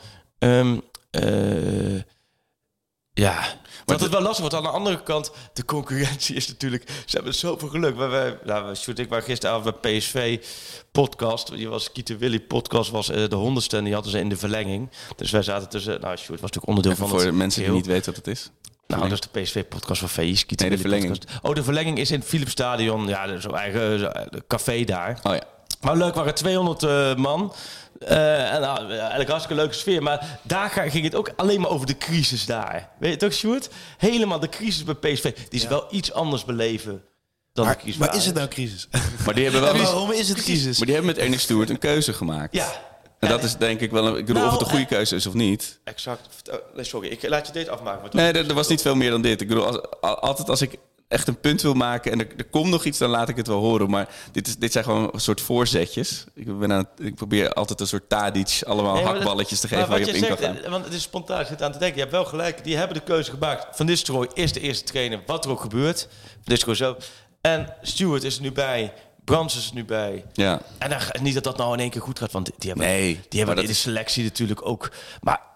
Maar dat het wel lastig wordt. Aan de andere kant, de concurrentie is natuurlijk... Ze hebben zoveel geluk. Ik was gisteravond bij PSV-podcast. Die was Kieter Willy podcast was de 100ste en die hadden ze in de verlenging. Dus wij zaten tussen... Sjoerd was natuurlijk onderdeel van het... Voor de mensen die niet weten wat het is. Dat is de PSV-podcast van VI. De verlenging. De verlenging is in het Philipsstadion. Ja, zo'n eigen café daar. Oh ja. Maar leuk, waren 200 man... eigenlijk hartstikke leuke sfeer. Maar daar ging het ook alleen maar over de crisis daar. Weet je toch, Sjoerd? Helemaal de crisis bij PSV. Die is wel iets anders beleven dan de crisis. Maar is het nou crisis? Maar die hebben wel waarom is het crisis? Maar die hebben met Ernest Stewart een keuze gemaakt. Ja. En dat is denk ik wel... Ik bedoel, of het een goede keuze is of niet. Exact. Sorry, ik laat je dit afmaken. Nee, er was niet veel meer dan dit. Ik bedoel, altijd als ik echt een punt wil maken en er komt nog iets, dan laat ik het wel horen. Maar dit zijn gewoon een soort voorzetjes. Ik probeer altijd een soort Tadic, allemaal hakballetjes te geven waar je op in kan gaan. Want het is spontaan, ik zit aan te denken. Je hebt wel gelijk, die hebben de keuze gemaakt. Van Nistelrooy is de eerste trainer, wat er ook gebeurt. Van Nistelrooy zo. En Stewart is er nu bij. Brands is er nu bij. Ja. En dan, niet dat nou in één keer goed gaat, want die hebben de selectie natuurlijk ook. Maar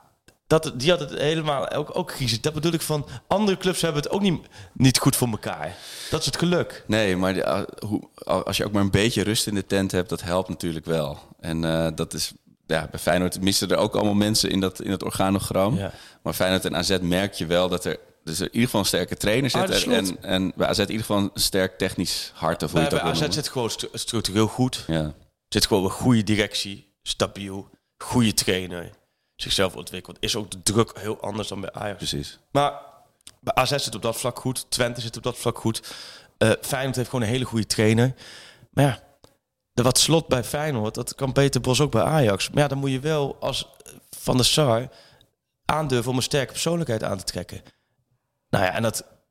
Die had het helemaal ook gekiezd. Dat bedoel ik van, andere clubs hebben het ook niet goed voor elkaar. Dat is het geluk. Nee, maar als je ook maar een beetje rust in de tent hebt, dat helpt natuurlijk wel. En dat is... Ja, bij Feyenoord missen er ook allemaal mensen in dat organogram. Ja. Maar Feyenoord en AZ merk je wel dat er in ieder geval een sterke trainer zit. En bij AZ in ieder geval een sterk technisch hart. Bij AZ zit gewoon structureel goed. Ja. Zit gewoon een goede directie, stabiel, goede trainer. Zichzelf ontwikkeld. Is ook de druk heel anders dan bij Ajax. Precies. Maar bij AZ zit op dat vlak goed. Twente zit op dat vlak goed. Feyenoord heeft gewoon een hele goede trainer. Maar ja, wat Slot bij Feyenoord, dat kan Peter Bos ook bij Ajax. Maar ja, dan moet je wel als Van der Sar aandurven om een sterke persoonlijkheid aan te trekken. Nou ja, en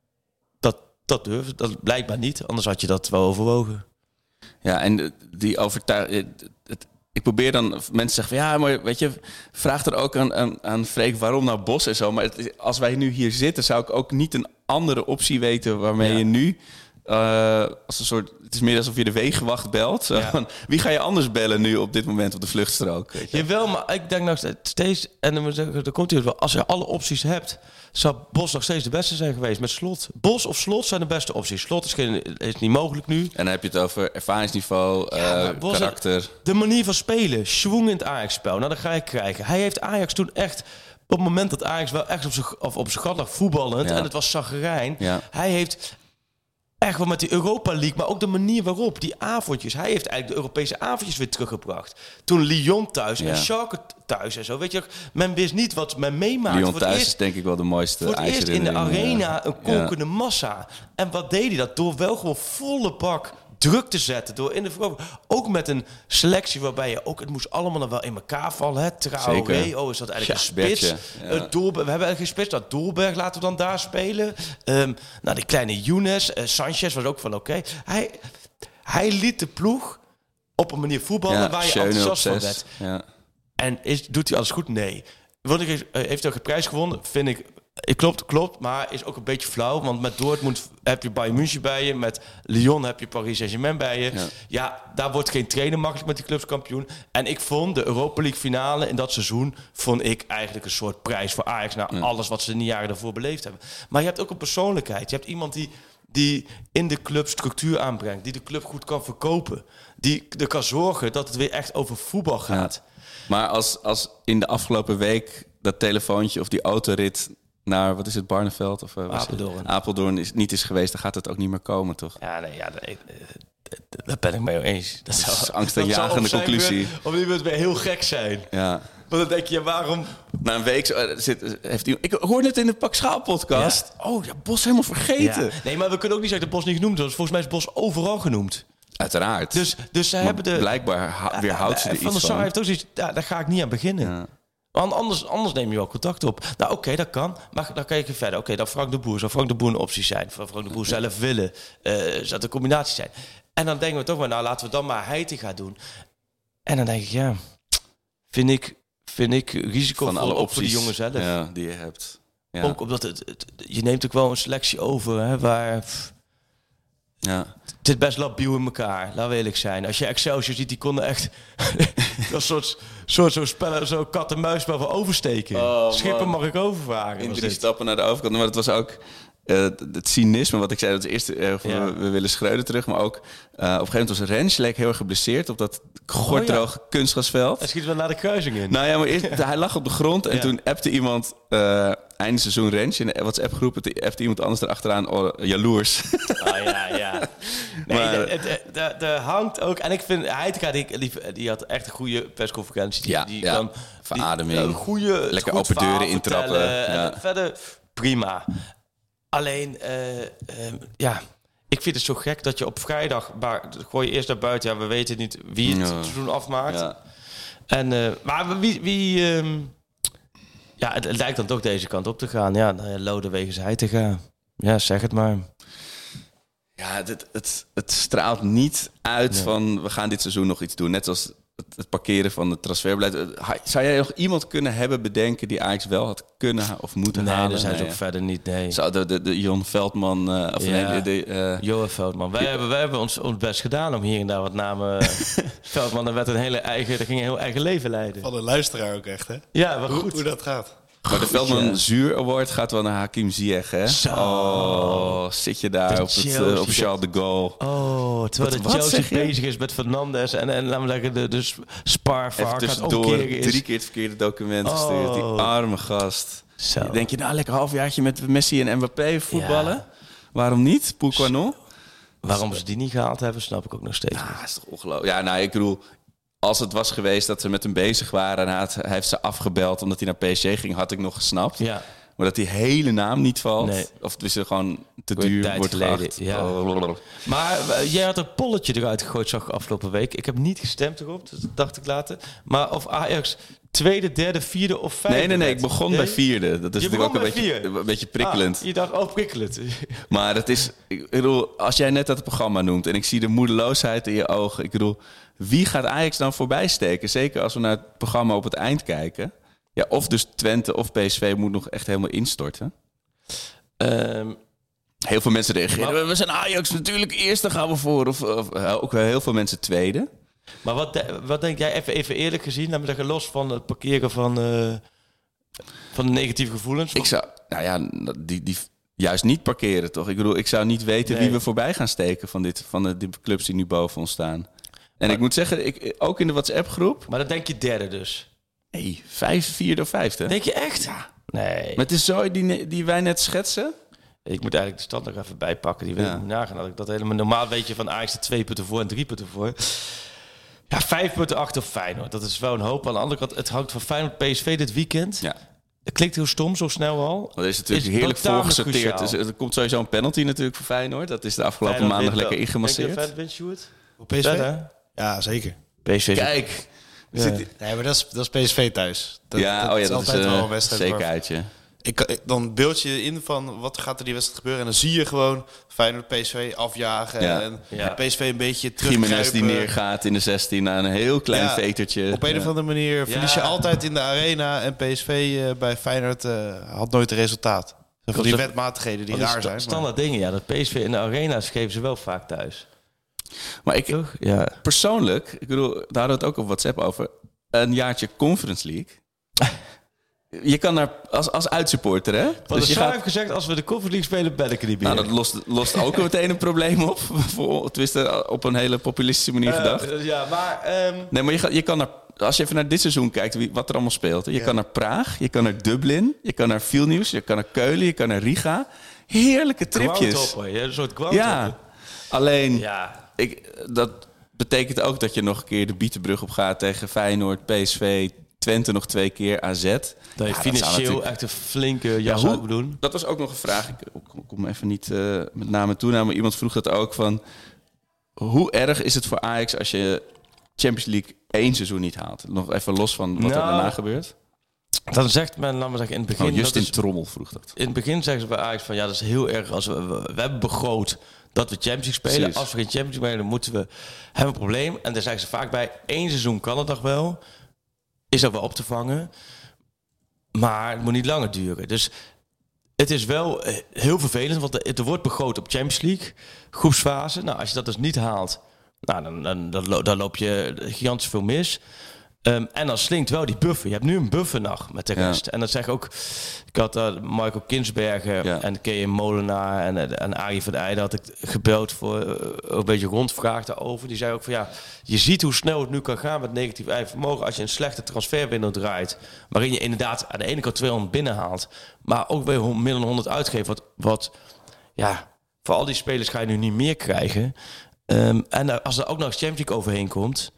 dat durft dat blijkbaar niet. Anders had je dat wel overwogen. Ja, en die overtuiging... Ik probeer dan mensen zeggen van ja, maar weet je, vraag er ook aan Freek waarom nou Bos en zo. Maar als wij nu hier zitten, zou ik ook niet een andere optie weten waarmee je nu als een soort, het is meer alsof je de wegenwacht belt. Van, wie ga je anders bellen nu op dit moment op de vluchtstrook? Jawel, maar ik denk nog steeds, en dan komt hij wel, als je alle opties hebt, zou Bos nog steeds de beste zijn geweest met Slot. Bos of Slot zijn de beste opties. Slot is niet mogelijk nu. En dan heb je het over ervaringsniveau, karakter. De manier van spelen, schwung in het Ajax-spel. Nou, dat ga ik krijgen. Hij heeft Ajax toen echt, op het moment dat Ajax wel echt op zijn gat lag voetballend, en het was chaggerijn. Ja. Hij heeft echt wel met die Europa League, maar ook de manier waarop, die avondjes. Hij heeft eigenlijk de Europese avondjes weer teruggebracht. Toen Lyon thuis en Schalke thuis en zo. Weet je, men wist niet wat men meemaakte. Lyon thuis is denk ik wel de mooiste. Voor het eerst in de arena een konkende massa. En wat deed hij dat? Door wel gewoon volle bak druk te zetten. Door in de ook met een selectie waarbij je ook, het moest allemaal nog wel in elkaar vallen. Hè? Traoré, is dat eigenlijk een spits? Ja. We hebben eigenlijk geen spits. Dat Dolberg laten we dan daar spelen. Nou, die kleine Younes, Sanchez was ook van oké. Hij liet de ploeg op een manier voetballen waar je enthousiast van werd. Ja. En doet hij alles goed? Nee. Heeft hij ook een prijs gewonnen? Vind ik. Klopt, maar is ook een beetje flauw. Want met Dortmund heb je Bayern München bij je. Met Lyon heb je Paris Saint-Germain bij je. Ja, daar wordt geen trainer makkelijk met die clubs kampioen. En ik vond de Europa League finale in dat seizoen, vond ik eigenlijk een soort prijs voor Ajax na alles wat ze in de jaren daarvoor beleefd hebben. Maar je hebt ook een persoonlijkheid. Je hebt iemand die in de club structuur aanbrengt. Die de club goed kan verkopen. Die er kan zorgen dat het weer echt over voetbal gaat. Ja. Maar als in de afgelopen week dat telefoontje of die autorit naar, wat is het, Barneveld? Of Apeldoorn niet is geweest, dan gaat het ook niet meer komen, toch? Ja, nee, daar ben ik mee eens. Dat is angstaanjagende conclusie. Of die moet weer heel gek zijn. Ja. Maar dan denk je, waarom? Na een week heeft hij. Ik hoorde het in de Pak Schaal podcast. Ja. Oh, ja, Bos helemaal vergeten. Ja. Nee, maar we kunnen ook niet zeggen dat Bos niet genoemd was. Volgens mij is Bos overal genoemd. Uiteraard. Dus zij hebben blijkbaar weerhoudt ze er iets van. Van der Sar heeft ook zoiets, daar ga ik niet aan beginnen. Ja. Want anders neem je wel contact op. Nou, oké, dat kan. Maar dan kijk je verder. Oké, dan Frank de Boer. Zou Frank de Boer een optie zijn? Zou Frank de Boer zelf willen? Zou het een combinatie zijn? En dan denken we toch maar, nou, laten we dan maar Heitinga doen. En dan denk ik, ja, vind ik risicovol ook voor die jongen zelf. Ja, die je hebt. Ja. Ook omdat je neemt ook wel een selectie over, hè, waar. Ja. Het zit best labiel in elkaar, laten we eerlijk zijn. Als je Excelsior ziet, die konden echt dat soort zo'n spellen, zo'n kat-en-muisspel van oversteken. Schippen mag ik overvragen. In 3 stappen naar de overkant. Maar dat was ook het cynisme, wat ik zei. Dat is eerst we willen Schreuder terug. Maar ook op een gegeven moment was Rens leek heel erg geblesseerd op dat gorddroge kunstgrasveld. Hij schiet wel naar de kruising in. Nou ja, maar eerst, hij lag op de grond en toen appte iemand einde seizoen Rens in de WhatsApp-groep. Appte iemand anders erachteraan, jaloers. Ja. Nee, maar er hangt ook. En ik vind Heitinga, die had echt een goede persconferentie. Die kan verademing. Goede, lekker open deuren intrappen. En verder prima. Alleen, ik vind het zo gek dat je op vrijdag, gooi je eerst naar buiten. Ja, we weten niet wie het seizoen afmaakt. Ja. En, maar wie het lijkt dan toch deze kant op te gaan. Ja, Lodewijk is Heitinga. Ja, zeg het maar. Ja, het straalt niet uit van we gaan dit seizoen nog iets doen. Net als het parkeren van het transferbeleid. Zou jij nog iemand kunnen hebben bedenken die Ajax wel had kunnen of moeten halen? Nee, daar zijn ze ook verder niet. Nee. Zou de Jon Veldman Johan Veldman. Wij hebben ons best gedaan om hier en daar wat namen. Veldman, er ging een heel eigen leven leiden. Van de luisteraar ook echt, hè? Ja, wel goed. Hoe dat gaat. Maar de Veldman Zuur Award gaat wel naar Hakim Ziyech, hè? Zo. Oh, zit je daar op Charles de Gaulle. Oh, terwijl de Chelsea bezig is met Fernandes en laten we zeggen, de spaarvark gaat omkeren is. 3 keer het verkeerde document gestuurd. Die arme gast. Zo. Denk je, nou, lekker halfjaartje met Messi en Mbappé voetballen? Ja. Waarom niet? Pourquoi non? Waarom ze die niet gehaald hebben, snap ik ook nog steeds niet. Dat is toch ongelooflijk. Ja, nou, ik bedoel, als het was geweest dat ze met hem bezig waren en hij heeft ze afgebeld omdat hij naar PSG ging, had ik nog gesnapt. Ja. Maar dat die hele naam niet valt, of het is gewoon te duur, wordt geacht. Ja. Maar jij had een polletje eruit gegooid, zag ik afgelopen week. Ik heb niet gestemd erop, dus dat dacht ik later. Maar of Ajax 2e, 3e, 4e of 5e? Nee, ik begon bij 4e. Dat is natuurlijk ook een beetje prikkelend. Je dacht, prikkelend. Maar dat is, ik bedoel, als jij net dat programma noemt en ik zie de moedeloosheid in je ogen. Ik bedoel, wie gaat Ajax dan voorbij steken? Zeker als we naar het programma op het eind kijken. Ja, of dus Twente of PSV moet nog echt helemaal instorten. Heel veel mensen reageren. We zijn Ajax natuurlijk eerste, gaan we voor. Of ook heel veel mensen tweede. Maar wat denk jij, even eerlijk gezien, laten we zeggen, los van het parkeren van de negatieve gevoelens? Ik zou, nou ja, die juist niet parkeren, toch? Ik bedoel, ik zou niet weten wie we voorbij gaan steken van de clubs die nu boven ons staan. En ik moet zeggen, ook in de WhatsApp-groep. Maar dan denk je derde dus? Nee, 4e of 5e. Denk je echt? Ja. Nee. Maar het is zo die wij net schetsen. Ik moet eigenlijk de stand nog even bijpakken. Die wil ik nagaan. Dat ik dat helemaal normaal weet je van Ajax 2 punten voor en 3 punten voor. Ja, 5 punten achter Feyenoord. Dat is wel een hoop. Aan de andere kant, het hangt van Feyenoord PSV dit weekend. Ja. Het klinkt heel stom, zo snel al. Dat is natuurlijk heerlijk voorgesorteerd. Dus er komt sowieso een penalty natuurlijk voor Feyenoord. Dat is de afgelopen maandag lekker ingemasseerd. Denk je Feyenoord wint, Sjoerd? Op PSV? Ja, zeker. PSV. Kijk. Ja. Nee, maar dat is PSV thuis. Dat is altijd wel een wedstrijd. Zekerheidje. Dan beeld je in van wat gaat er die wedstrijd gebeuren. En dan zie je gewoon Feyenoord PSV afjagen. Ja. En PSV een beetje terugkruipen. Jiménez die neergaat in de 16 na een heel klein vetertje. Op een of andere manier verlies je altijd in de arena. En PSV bij Feyenoord had nooit het resultaat. Van die wetmatigheden die raar zijn. Standaard dingen, ja. Dat PSV in de arena's geven ze wel vaak thuis. Maar ik persoonlijk, ik bedoel, daar hadden we het ook op WhatsApp over. Een jaartje Conference League. Je kan daar als uitsupporter, hè? Wat dus heeft gezegd, als we de Conference League spelen, ben ik er niet meer. Nou, dat lost ook meteen een probleem op. Tenminste, op een hele populistische manier gedacht. Ja, maar... Nee, maar je kan als je even naar dit seizoen kijkt, wat er allemaal speelt. Je kan naar Praag, je kan naar Dublin, je kan naar Vilnius, je kan naar Keulen, je kan naar Riga. Heerlijke tripjes. Een soort groundhopper. Ja, alleen... Ja. Dat betekent ook dat je nog een keer de Bietenbrug op gaat tegen Feyenoord, PSV, Twente nog 2 keer, AZ. Dat je financieel echt een flinke jas uit moet doen. Dat was ook nog een vraag. Ik kom even niet met naam en toenaam, maar iemand vroeg dat ook van... Hoe erg is het voor Ajax als je Champions League 1 seizoen niet haalt? Nog even los van wat er daarna gebeurt. Dan zegt men, laten we zeggen, in het begin... Justin Trommel vroeg dat. In het begin zeggen ze bij Ajax van... Ja, dat is heel erg als we hebben begroot... dat we Champions League spelen. Precies. Als we geen Champions League spelen, dan moeten we... hebben een probleem. En daar zeggen ze vaak bij... 1 seizoen kan het nog wel. Is ook wel op te vangen. Maar het moet niet langer duren. Dus het is wel heel vervelend. Want er wordt begroot op Champions League. Groepsfase. Nou, als je dat dus niet haalt... Nou, dan loop je gigantisch veel mis. En dan slinkt wel die buffer. Je hebt nu een buffer nog met de rest. En dat zeg ook... Ik had Michael Kinsbergen en K.M. Molenaar en Arie van Eijden had ik gebeld voor een beetje rondvraag daarover. Die zei ook van je ziet hoe snel het nu kan gaan met negatief eigen vermogen als je een slechte transferwindow draait. Waarin je inderdaad aan de ene kant 200 binnenhaalt, maar ook weer meer dan 100 uitgeeft. Wat voor al die spelers ga je nu niet meer krijgen. En als er ook nog eens Champions League overheen komt...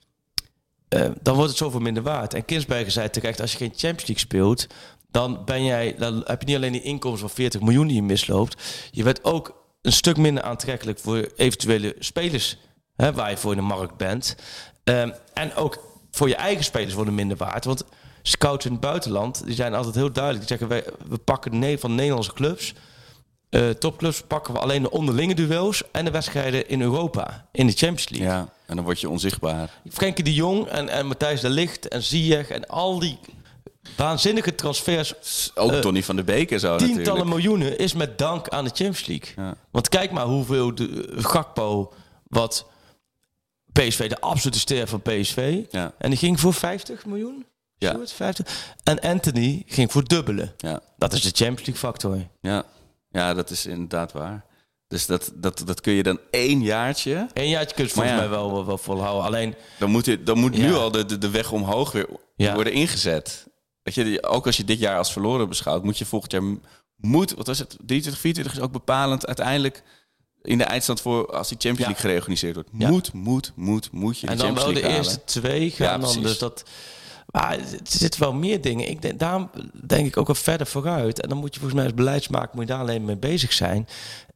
dan wordt het zoveel minder waard. En Kinsberger zei terecht, als je geen Champions League speelt... dan heb je niet alleen die inkomsten van 40 miljoen die je misloopt... je bent ook een stuk minder aantrekkelijk voor eventuele spelers... waar je voor in de markt bent. En ook voor je eigen spelers worden minder waard. Want scouts in het buitenland die zijn altijd heel duidelijk. Die zeggen, we pakken van de Nederlandse clubs... topclubs pakken we alleen de onderlinge duels... en de wedstrijden in Europa, in de Champions League. Ja, en dan word je onzichtbaar. Frenkie de Jong en Matthijs de Ligt en Ziyech... en al die waanzinnige transfers... Ook Donny van der Beek en zo tientallen natuurlijk. Miljoenen is met dank aan de Champions League. Ja. Want kijk maar hoeveel Gakpo... wat PSV, de absolute ster van PSV... en die ging voor 50 miljoen... Ja. Stewart, 50. En Anthony ging voor dubbele. Ja. Dat is de Champions League factor. Ja, dat is inderdaad waar. Dus dat kun je dan 1 jaartje... 1 jaartje kun je volgens mij wel volhouden. Alleen... Dan moet nu al de weg omhoog weer worden ingezet. Weet je, ook als je dit jaar als verloren beschouwt... moet je volgend jaar... wat was het? 23, 24 is ook bepalend uiteindelijk... in de eindstand voor als die Champions League gereorganiseerd wordt. Ja. Moet je de en dan Champions wel de League eerste 2 gaan dan. Dus dat... Maar er zitten wel meer dingen. Daarom denk ik ook wel verder vooruit. En dan moet je volgens mij als beleidsmaker... moet je daar alleen mee bezig zijn.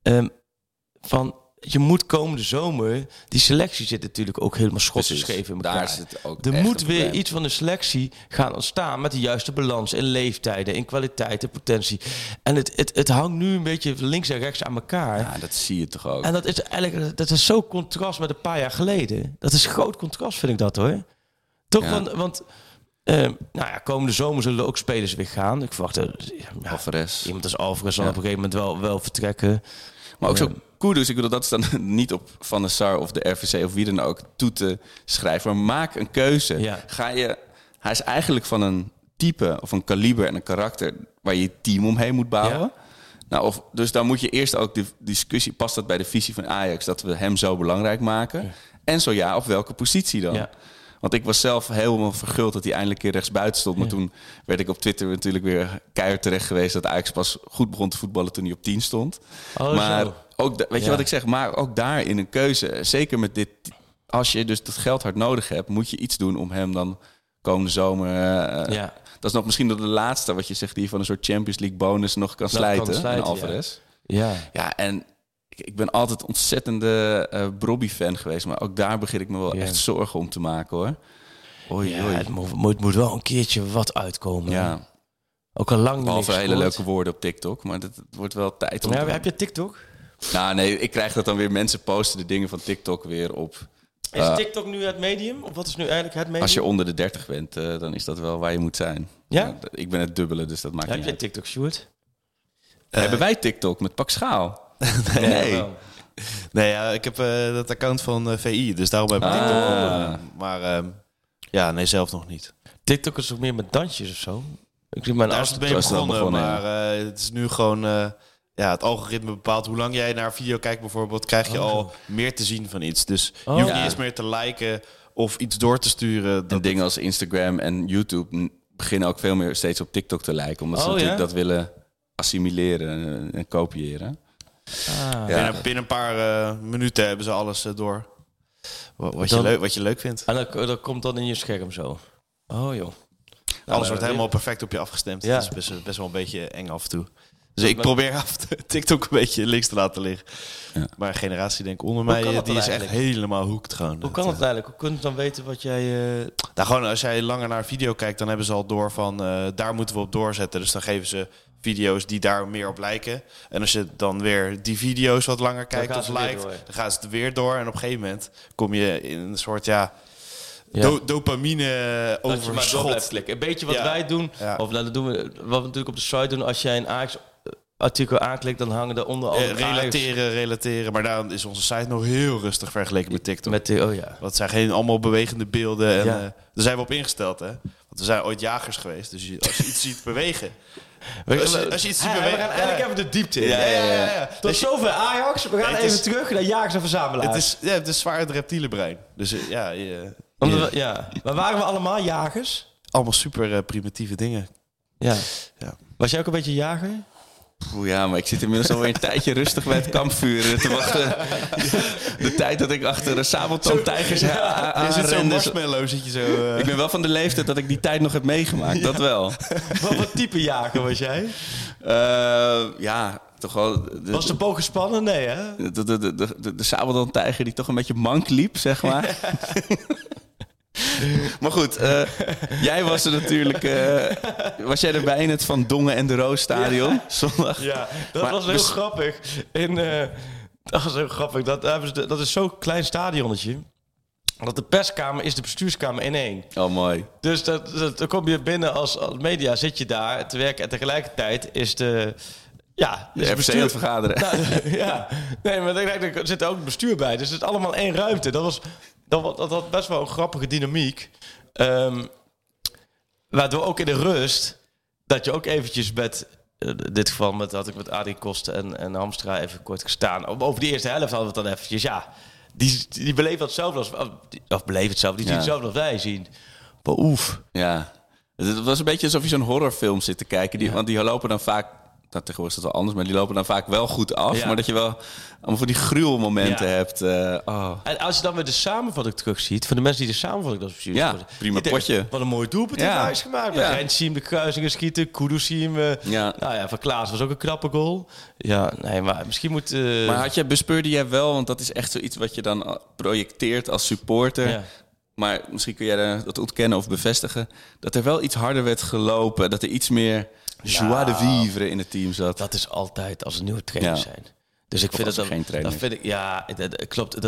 Je moet komende zomer... Die selectie zit natuurlijk ook helemaal schotgeschreven in elkaar. Daar zit ook er echt moet een weer probleem. iets van de selectie gaan ontstaan... met de juiste balans in leeftijden, in kwaliteit, in potentie. En het hangt nu een beetje links en rechts aan elkaar. Ja, dat zie je toch ook. En dat is zo contrast met een paar jaar geleden. Dat is groot contrast, vind ik dat, hoor. Toch, want komende zomer zullen er ook spelers weer gaan. Ik verwacht Alvarez. Iemand als Alvarez zal op een gegeven moment wel vertrekken. Maar ook zo Kudus, ik bedoel, dat is dan niet op Van der Sar of de RVC of wie dan ook toe te schrijven. Maar maak een keuze. Ja. Hij is eigenlijk van een type of een kaliber en een karakter waar je team omheen moet bouwen. Ja. Dus dan moet je eerst ook de discussie, past dat bij de visie van Ajax, dat we hem zo belangrijk maken? Ja. En zo ja, op welke positie dan? Ja. Want ik was zelf helemaal verguld dat hij eindelijk een keer rechtsbuiten stond. Maar toen werd ik op Twitter natuurlijk weer keihard terecht geweest... dat Ajax pas goed begon te voetballen toen hij op 10 stond. Maar ook, weet je wat ik zeg? Maar ook daarin een keuze. Zeker met dit... Als je dus dat geld hard nodig hebt... moet je iets doen om hem dan komende zomer... Dat is nog misschien de laatste wat je zegt... die van een soort Champions League bonus nog kan slijten. En Alvarez. Ja, en... Ik ben altijd ontzettende Brobby-fan geweest. Maar ook daar begin ik me wel echt zorgen om te maken, hoor. Oei. Het moet wel een keertje wat uitkomen. Ja. Ook al lang niet behalve hele leuke woorden op TikTok. Maar het wordt wel tijd om... Heb je TikTok? Nou, nee, ik krijg dat dan weer. Mensen posten de dingen van TikTok weer op... Is TikTok nu het medium? Of wat is nu eigenlijk het medium? Als je onder de 30 bent, dan is dat wel waar je moet zijn. Ja? Ik ben het dubbele, dus dat maakt niet uit. Heb je TikTok, Sjoerd? Hebben wij TikTok met Pak Schaal? Nee, ik heb dat account van VI, dus daarom heb ik TikTok. Maar nee, zelf nog niet. TikTok is ook meer met dansjes of zo? Ik zie mijn Daar ben je begonnen, maar het is nu gewoon... het algoritme bepaalt hoe lang jij naar een video kijkt bijvoorbeeld... krijg je al meer te zien van iets. Dus je hoeft niet eens meer te liken of iets door te sturen. En dingen als Instagram en YouTube beginnen ook veel meer steeds op TikTok te lijken. Omdat ze natuurlijk dat willen assimileren en kopiëren. Binnen een paar minuten hebben ze alles door. Wat je leuk vindt. En dat komt dan in je scherm zo. Oh joh. Alles wordt helemaal perfect op je afgestemd. Ja. Dat is best wel een beetje eng af en toe. Dus ik probeer TikTok een beetje links te laten liggen. Ja. Maar een generatie denk ik onder mij, die is echt helemaal hoekt gewoon. Hoe kan het eigenlijk? Hoe kun je dan weten wat jij... Nou, gewoon als jij langer naar een video kijkt, dan hebben ze al door van... daar moeten we op doorzetten. Dus dan geven ze video's die daar meer op lijken. En als je dan weer die video's wat langer kijkt of liked, dan gaan ze het weer door. En op een gegeven moment kom je in een soort... dopamine overschot. Klikken. Een beetje wat wij doen. Ja. Of dat doen we, wat we natuurlijk op de site doen. Als jij een Ajax-artikel aanklikt, dan hangen er onder al relateren. Maar daarom is onze site nog heel rustig vergeleken met TikTok. Want het zijn geen allemaal bewegende beelden. En, daar zijn we op ingesteld, hè? Want we zijn ooit jagers geweest. Dus als je iets ziet bewegen... Als je iets ziet bewegen... We gaan eigenlijk even de diepte in. Ja. Tot zover Ajax. We gaan even terug naar jagers en verzamelaars. Het is zwaar het reptiele brein. Dus Maar waren we allemaal jagers? Allemaal super primitieve dingen. Ja. Was jij ook een beetje jager? Ja, maar ik zit inmiddels alweer een tijdje rustig bij het kampvuur te wachten. De tijd dat ik achter de sabeltandtijgers je zit zo'n marshmallow, zit je zo... Ik ben wel van de leeftijd dat ik die tijd nog heb meegemaakt, dat wel. Wat type jager was jij? Toch wel... Was de boog gespannen? Nee, hè? De sabeltandtijger die toch een beetje mank liep, zeg maar. Maar goed, jij was er natuurlijk... was jij erbij in het Van Dongen en de Roos stadion zondag? Ja, dat was heel grappig. Dat was heel grappig. Dat is zo'n klein stadionnetje. Dat de perskamer is de bestuurskamer in één. Oh, mooi. Dus dan kom je binnen als media, zit je daar te werken. En tegelijkertijd is de... Ja, de FC aan het vergaderen. Nee, maar er zit ook het bestuur bij. Dus het is allemaal één ruimte. Dat had best wel een grappige dynamiek. Waardoor ook in de rust, dat je ook eventjes met, in dit geval had ik met Adrie Kosten en Hamstra even kort gestaan. Over die eerste helft hadden we het dan eventjes, die beleven hetzelfde die zien hetzelfde als wij zien. Maar oef. Ja, het was een beetje alsof je zo'n horrorfilm zit te kijken. Want die lopen dan vaak, tegenwoordig is dat wel anders, maar die lopen dan vaak wel goed af. Ja. Maar dat je wel allemaal van die gruwelmomenten hebt. En als je dan weer de samenvatting terugziet, van de mensen die de samenvatting dat precies prima potje. Wat een mooi doelpunt heeft hij gemaakt. Ja. Rensiem de kruisingen schieten, Kudusiem. Van Klaas was ook een knappe goal. Ja, nee, maar misschien moet... Maar bespeurde jij wel, want dat is echt zoiets wat je dan projecteert als supporter... Ja. Maar misschien kun jij dat ontkennen of bevestigen... dat er wel iets harder werd gelopen. Dat er iets meer joie de vivre in het team zat. Dat is altijd als er nieuwe trainers zijn. Dus ik vind dat geen trainer. Dat vind ik, dat klopt.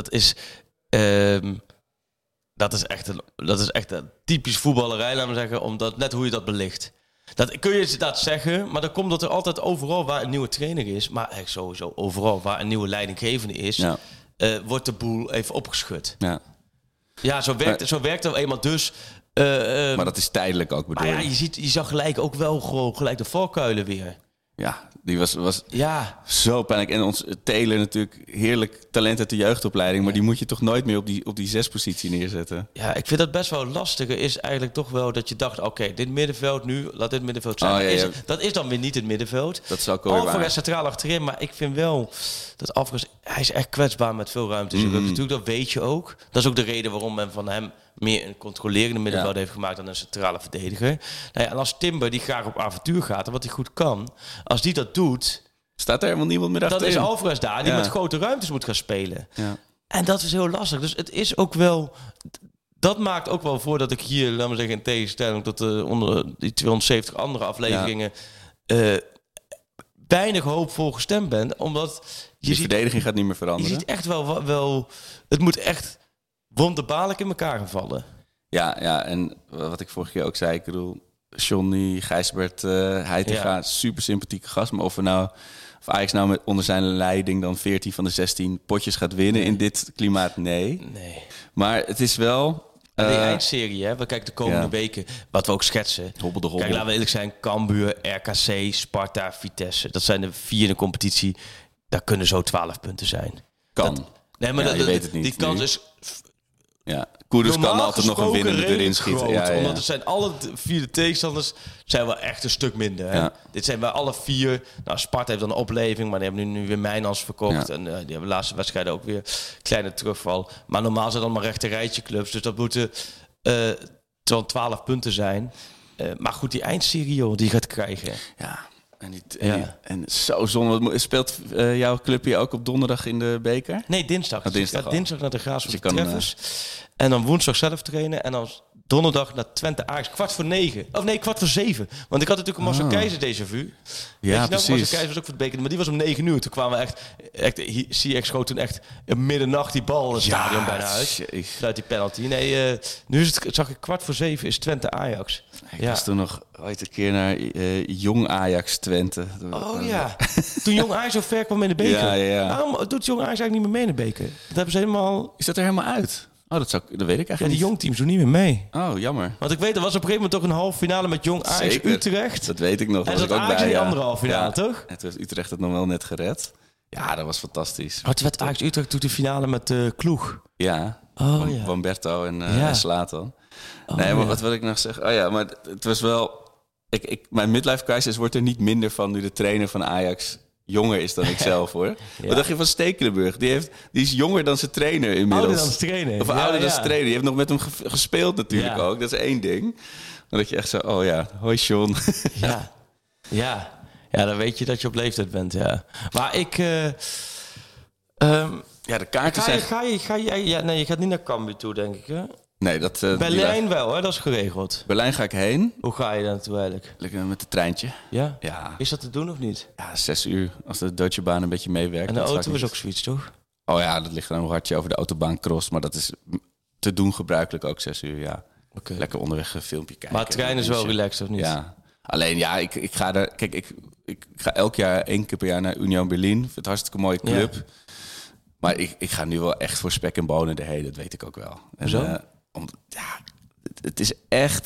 Dat is echt een typisch voetballerij, laten we zeggen. Omdat net hoe je dat belicht. Dat kun je dat zeggen, maar dan komt dat er altijd overal waar een nieuwe trainer is... maar echt sowieso overal waar een nieuwe leidinggevende is... wordt de boel even opgeschud. Ja, zo werkt het eenmaal dus. Maar dat is tijdelijk ook, bedoel je? Je zag gelijk ook wel gewoon gelijk de valkuilen weer. Ja, die was zo pijnlijk. En ons Taylor natuurlijk, heerlijk talent uit de jeugdopleiding... maar die moet je toch nooit meer op die 6-positie neerzetten? Ja, ik vind dat best wel lastiger. Is eigenlijk toch wel dat je dacht... oké, dit middenveld nu, laat dit middenveld zijn. Dat is dan weer niet het middenveld. Dat is ook alweer waar. Alvarez centraal achterin, maar ik vind wel... dat Alvarez, hij is echt kwetsbaar met veel ruimte. Natuurlijk, dat weet je ook. Dat is ook de reden waarom men van hem... meer een controlerende middenveld heeft gemaakt dan een centrale verdediger. En als Timber, die graag op avontuur gaat en wat hij goed kan, als die dat doet... Staat er helemaal niemand meer achterin. Dan is Alvarez daar, die met grote ruimtes moet gaan spelen. Ja. En dat is heel lastig. Dus het is ook wel... Dat maakt ook wel voor dat ik hier, laten we zeggen, in tegenstelling tot onder die 270 andere afleveringen... weinig hoopvol gestemd ben. Omdat die verdediging gaat niet meer veranderen. Je ziet echt wel het moet echt... wonderbaarlijk in elkaar gevallen. Ja, en wat ik vorige keer ook zei, ik bedoel, Johnny, Gijsbert, Heitinga, super sympathieke gast. Maar of Ajax nou onder zijn leiding dan 14 van de 16 potjes gaat winnen in dit klimaat, nee. Maar het is wel... die eindserie, hè? Kijk, de komende weken, wat we ook schetsen. Hobbel. Kijk, laten we eerlijk zijn, Cambuur, RKC, Sparta, Vitesse. Dat zijn de 4 in de competitie. Daar kunnen zo 12 punten zijn. Kan. Je weet het niet. Die kans is... Ja, Kudus kan altijd nog een winnende erin schieten. Omdat het zijn alle 4 de tegenstanders zijn wel echt een stuk minder. Hè? Ja. Dit zijn bij alle 4. Nou, Sparta heeft dan een opleving, maar die hebben nu weer Mijnans verkocht. Ja. En die hebben de laatste wedstrijden ook weer kleine terugval. Maar normaal zijn het allemaal rechte rijtje clubs. Dus dat moeten 12 punten zijn. Maar goed, die eindserie, joh, die gaat krijgen. Ja. En zo zonde. Speelt jouw clubje ook op donderdag in de beker? Nee, dinsdag. Dinsdag naar de Graafschap Treffers. En dan woensdag zelf trainen. En dan donderdag naar Twente Ajax 8:45. Of nee, 6:15. Want ik had natuurlijk een Marcel Keizer déjà vu. Ja, precies. Marcel Keizer was ook voor het beker. Maar die was om 9 uur. Toen kwamen we echt CX schoot toen echt in middernacht die bal in het stadion bijna uit. Sluit die penalty. Nee, nu is het, zag ik 6:15 is Twente Ajax. Ik was toen nog ooit een keer naar Jong Ajax Twente. Toen Jong Ajax zo ver kwam in de beker. Ja. Waarom doet Jong Ajax eigenlijk niet meer mee in de beker? Dat hebben ze helemaal... Is dat er helemaal uit? Dat weet ik eigenlijk niet. Die jongteams doen niet meer mee. Oh, jammer. Want ik weet, er was op een gegeven moment toch een halve finale met Jong Ajax Utrecht. Dat weet ik nog. En dat was ook bij die andere halve finale, toch? En toen heeft Utrecht het nog wel net gered. Ja, dat was fantastisch. Toen werd Ajax Utrecht toen de finale met Kloeg. Ja. Van Berto en Slatan. Maar wat wil ik nog zeggen? Maar het was wel... Mijn midlife crisis wordt er niet minder van nu de trainer van Ajax jonger is dan ik zelf, hoor. Wat dacht je van Stekelenburg? Die is jonger dan zijn trainer inmiddels. Ouder dan zijn trainer. Of ouder dan zijn trainer. Die heeft nog met hem gespeeld natuurlijk ook. Dat is één ding. Dan dat je echt zo, hoi Sean. Ja, dan weet je dat je op leeftijd bent, Maar ik... de kaarten zijn... je gaat niet naar Cambuur toe, denk ik, hè? Nee, dat... Berlijn wel, hè? Dat is geregeld. Berlijn ga ik heen. Hoe ga je daar naartoe eigenlijk? Lekker met het treintje. Ja? Is dat te doen of niet? Ja, 6 uur. Als de Deutsche Bahn een beetje meewerkt. En de auto is ook zoiets, toch? Dat ligt dan een hartje over de autobaan cross. Maar dat is te doen gebruikelijk ook 6 uur, ja. Okay. Lekker onderweg een filmpje kijken. Maar het trein is wel relaxed, of niet? Ja. Alleen, ik ga daar... Kijk, ik ga elk jaar 1 keer per jaar naar Union Berlin. Ik vind het een hartstikke mooie club. Ja. Maar ik ga nu wel echt voor spek en bonen erheen. Dat weet ik ook wel. En, zo? Het is echt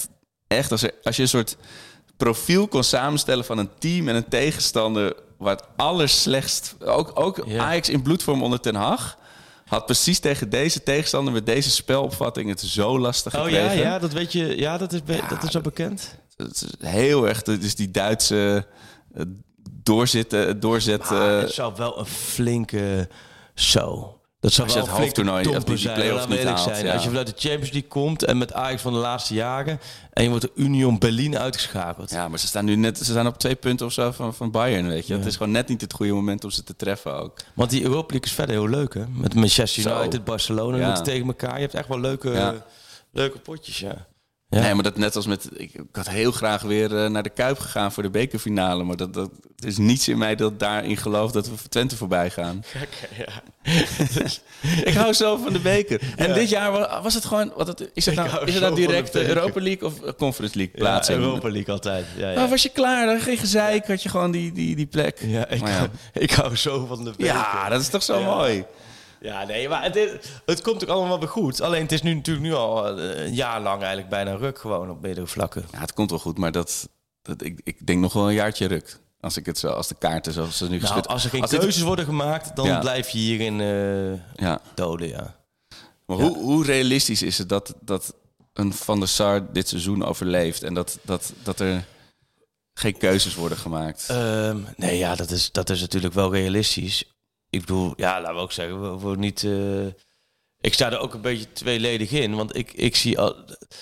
echt, als je een soort profiel kon samenstellen van een team en een tegenstander waar het allerslechtst... Ook Ajax in bloedvorm onder Ten Hag had precies tegen deze tegenstander met deze spelopvatting het zo lastig gekregen. Ja, dat weet je. Ja, dat is al bekend. Het is heel erg. Het is die Duitse doorzet. Het zou wel een flinke Dat zou wel het hoofdtoernooi of die play-offs niet haalt. Zijn. Ja. Als je vanuit de Champions League komt en met Ajax van de laatste jaren en je wordt de Union Berlin uitgeschakeld. Ja, maar ze staan op 2 punten of zo van Bayern, weet je. Ja. Het is gewoon net niet het goede moment om ze te treffen ook. Want die Europa League is verder heel leuk, hè? Met Manchester United, Barcelona moeten tegen elkaar. Je hebt echt wel leuke potjes, ja. Ja. Nee, maar dat net als met... Ik had heel graag weer naar de Kuip gegaan voor de bekerfinale. Maar dat is niets in mij dat daarin gelooft dat we voor Twente voorbij gaan. Dus, ik hou zo van de beker. En dit jaar was het gewoon... Is het nou direct de Europa League of Conference League plaatsen? Ja, Europa League altijd. Ja. Maar was je klaar? Dan geen gezeik, had je gewoon die plek. Ja, ik hou zo van de beker. Ja, dat is toch zo mooi. Ja, nee, maar het komt ook allemaal weer goed. Alleen het is nu al een jaar lang eigenlijk bijna ruk gewoon op meerdere vlakken. Ja, het komt wel goed, maar ik denk nog wel een jaartje ruk. Als ik het zo, als de kaarten zoals ze nu geschud. Als er geen keuzes worden gemaakt, dan blijf je hierin doden, ja. Maar hoe realistisch is het dat een Van der Sar dit seizoen overleeft en dat er geen keuzes worden gemaakt? Nee, ja, dat is natuurlijk wel realistisch. Ik bedoel, ja, laten we ook zeggen, we worden niet... ik sta er ook een beetje tweeledig in, want ik zie al...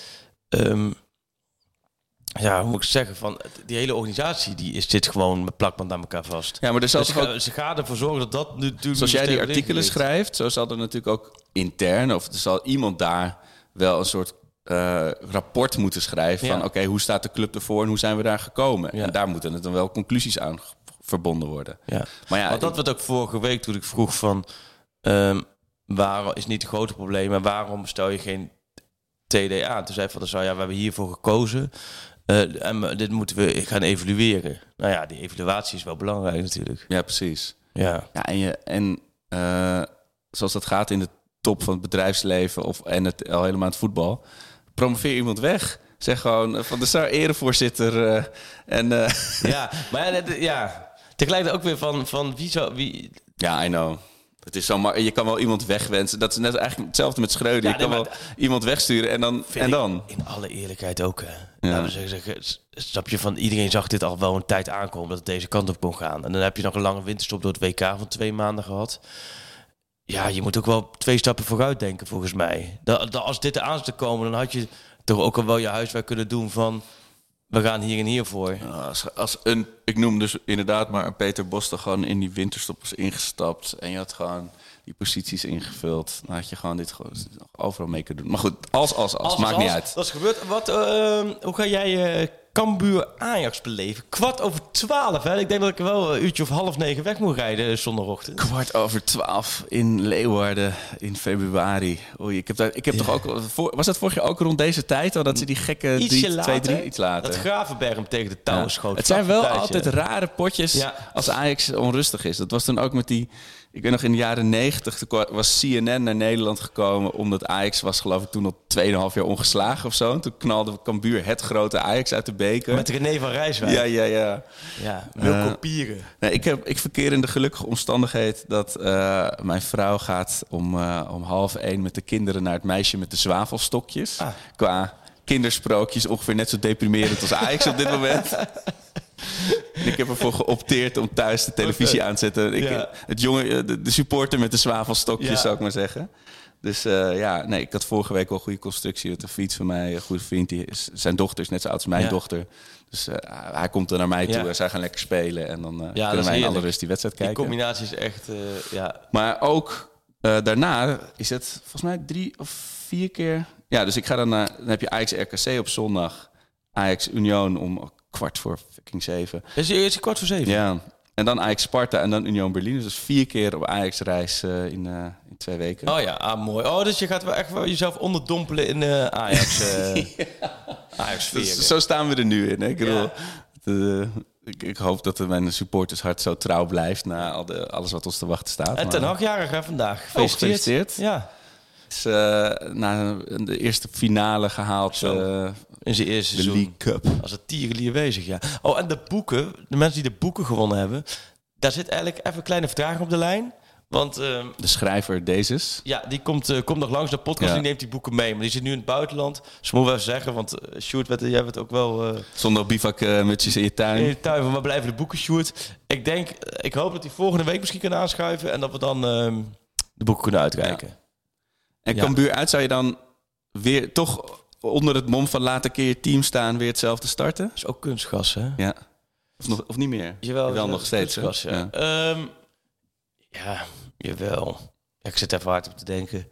hoe moet ik zeggen, van die hele organisatie zit gewoon met plakband aan elkaar vast. Ja, maar er zal ze gaan ervoor zorgen dat nu... Zoals jij die artikelen schrijft, zo zal er natuurlijk ook intern, of er zal iemand daar wel een soort rapport moeten schrijven van oké, hoe staat de club ervoor en hoe zijn we daar gekomen? Ja. En daar moeten het dan wel conclusies aan verbonden worden. Ja. Maar dat werd ook vorige week toen ik vroeg van... waarom is niet het grote probleem... maar waarom stel je geen TD aan? Toen zei Van der Sar, we hebben hiervoor gekozen... en dit moeten we gaan evalueren. Nou ja, die evaluatie is wel belangrijk natuurlijk. Ja, precies. Ja, en zoals dat gaat in de top van het bedrijfsleven... en al helemaal het voetbal... promoveer iemand weg... Zeg gewoon Van der Sar erevoorzitter. Ja, maar tegelijkertijd ook weer van wie... Ja, I know. Het is zo je kan wel iemand wegwensen. Dat is net eigenlijk hetzelfde met Schreuder. Je kan wel iemand wegsturen en dan. In alle eerlijkheid ook. Hè. Ja. Snap je, van iedereen zag dit al wel een tijd aankomen dat het deze kant op kon gaan. En dan heb je nog een lange winterstop door het WK van 2 maanden gehad. Ja, je moet ook wel 2 stappen vooruit denken volgens mij. Als dit eraan zou komen, dan had je toch ook al wel je huiswerk kunnen doen van... we gaan hier en hier voor. Ik noem dus inderdaad maar een Peter Bos... toch gewoon in die winterstop was ingestapt... en je had gewoon die posities ingevuld... dan had je gewoon dit gewoon overal mee kunnen doen. Maar goed, als maakt niet uit. Dat is gebeurd. Hoe ga jij Cambuur Ajax beleven? 12:15, hè? Ik denk dat ik wel een uurtje of 8:30 weg moet rijden zondagochtend. 12:15 in Leeuwarden in februari. Oei, ik heb toch ook... Was dat vorig jaar ook rond deze tijd? Dat ze die gekke 2-3 iets later. Dat Gravenberg hem tegen de touwen schoot. Het zijn wel altijd rare potjes als Ajax onrustig is. Dat was toen ook met die... Ik weet nog, in de jaren 90 was CNN naar Nederland gekomen... omdat Ajax was, geloof ik, toen al 2,5 jaar ongeslagen of zo. En toen knalde Cambuur het grote Ajax uit de beker. Met René van Rijswijk. Ja, Wilco Pieren. Nee, ik verkeer in de gelukkige omstandigheid... dat mijn vrouw gaat om 12:30 met de kinderen... naar het meisje met de zwavelstokjes. Qua kindersprookjes ongeveer net zo deprimerend als Ajax op dit moment... En ik heb ervoor geopteerd om thuis de televisie aan te zetten. Het jongen, de supporter met de zwavelstokjes, zou ik maar zeggen. Dus ik had vorige week wel een goede constructie. Met een fiets van mij, een goede vriend. Zijn dochter is net zo oud als mijn dochter. Dus hij komt er naar mij toe en zij gaan lekker spelen. En dan kunnen wij in alle rust die wedstrijd kijken. Die combinatie is echt, Maar ook daarna is het volgens mij 3 of 4 keer... Ja, dus ik ga dan heb je Ajax RKC op zondag. Ajax Union om 6:45. Is het 6:45? Ja. En dan Ajax Sparta en dan Union Berlin. Dus 4 keer op Ajax reis in 2 weken. Oh ja, mooi. Oh, dus je gaat wel echt jezelf onderdompelen in Ajax. Ajax dus zo staan we er nu in. Hè? Ik hoop dat mijn supportershart zo trouw blijft na alles wat ons te wachten staat. En Ten Hag jarig vandaag. Gefeliciteerd. Ja. Is na de eerste finale gehaald. In zijn eerste seizoen. League Cup. Als het tierenlier bezig, ja. Oh, en de boeken. De mensen die de boeken gewonnen hebben. Daar zit eigenlijk even een kleine vertraging op de lijn. Want de schrijver Dezes. Ja, die komt nog langs de podcast. Die neemt die boeken mee. Maar die zit nu in het buitenland. Dus moeten we even zeggen. Want Sjoerd, jij werd ook wel... Zonder bivakmutjes in je tuin. In je tuin, van waar blijven de boeken, Sjoerd? Ik hoop dat hij volgende week misschien kan aanschuiven. En dat we dan de boeken kunnen uitreiken. Ja. En Cambuur uit, zou je dan weer toch onder het mom van laat een keer je team staan, weer hetzelfde starten? Dat is ook kunstgas, hè? Ja. Of niet meer? Jawel, nog steeds. Kunstgas, ja. Ja, jawel. Ja, ik zit even hard op te denken.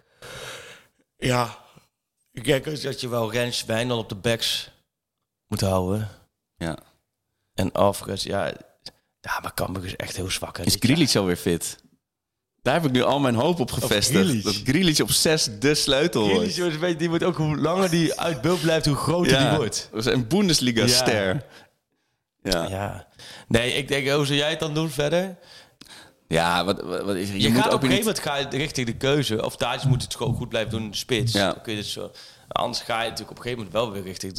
Ja, ik denk dat je wel Rens Wijndal op de backs moet houden. Ja. En Alvarez, ja, maar Cambuur is echt heel zwak. Hè, is Grealish alweer fit? Daar heb ik nu al mijn hoop op gevestigd. Dat Grealish op 6 de sleutel wordt. Grealish, die wordt ook, hoe langer die uit beeld blijft, hoe groter die wordt. Dat is een Bundesliga-ster. Ja. Nee, ik denk, hoe zou jij het dan doen verder? Ja, wat is er? Je gaat op een gegeven moment ga je richting de keuze. Of Thijs moet het gewoon goed blijven doen in de spits. Ja. Dan kun je het zo. Anders ga je natuurlijk op een gegeven moment wel weer richting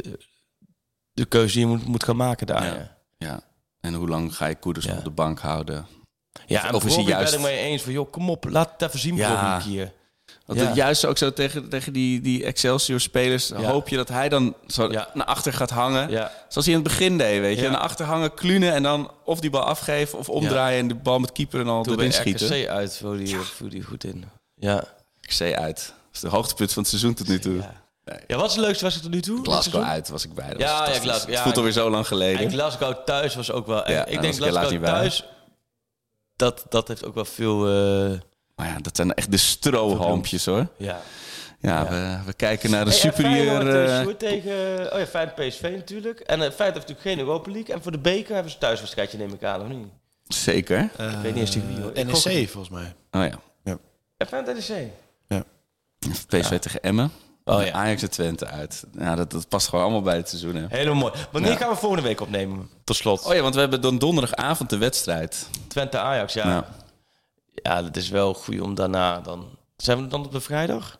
de keuze die je moet gaan maken daar. Ja. En hoe lang ga je Koeders op de bank houden? Ja, en of is hij juist... ben ik mee eens van, joh, kom op, laat het even zien, Bobby hier. Want het juist ook zo tegen die Excelsior-spelers hoop je dat hij dan zo naar achter gaat hangen. Ja. Zoals hij in het begin deed, weet je. Naar achter hangen, klunen en dan of die bal afgeven of omdraaien en de bal met keeper en al erin schieten. RKC uit, voer die goed in. Ja. RKC uit. Dat is de hoogtepunt van het seizoen tot nu toe. Ja, wat is het leukste wedstrijd tot nu toe? Glasgow uit was ik bij. Glasgow. Het voelt alweer zo lang geleden. En Glasgow thuis was ook wel... ik denk Glasgow thuis... Dat heeft ook wel veel... Maar ja, dat zijn echt de strohalmpjes, hoor. Ja, we kijken naar de superieur... Feyenoord tegen... Feyenoord PSV natuurlijk. En Feyenoord heeft natuurlijk geen Europa League. En voor de beker hebben ze een thuiswedstrijdje, neem ik aan, of niet? Zeker. Ik weet niet eens tegen wie, hoor. NEC, volgens mij. Oh ja. Feyenoord NEC? Ja. PSV tegen Emmen. Oh, ja. Ajax en Twente uit. Ja, dat past gewoon allemaal bij het seizoen. Hè. Helemaal mooi. Wanneer gaan we volgende week opnemen? Tot slot. Oh ja, want we hebben dan donderdagavond de wedstrijd. Twente-Ajax, ja. Ja, dat is wel goed om daarna dan... Zijn we dan op de vrijdag?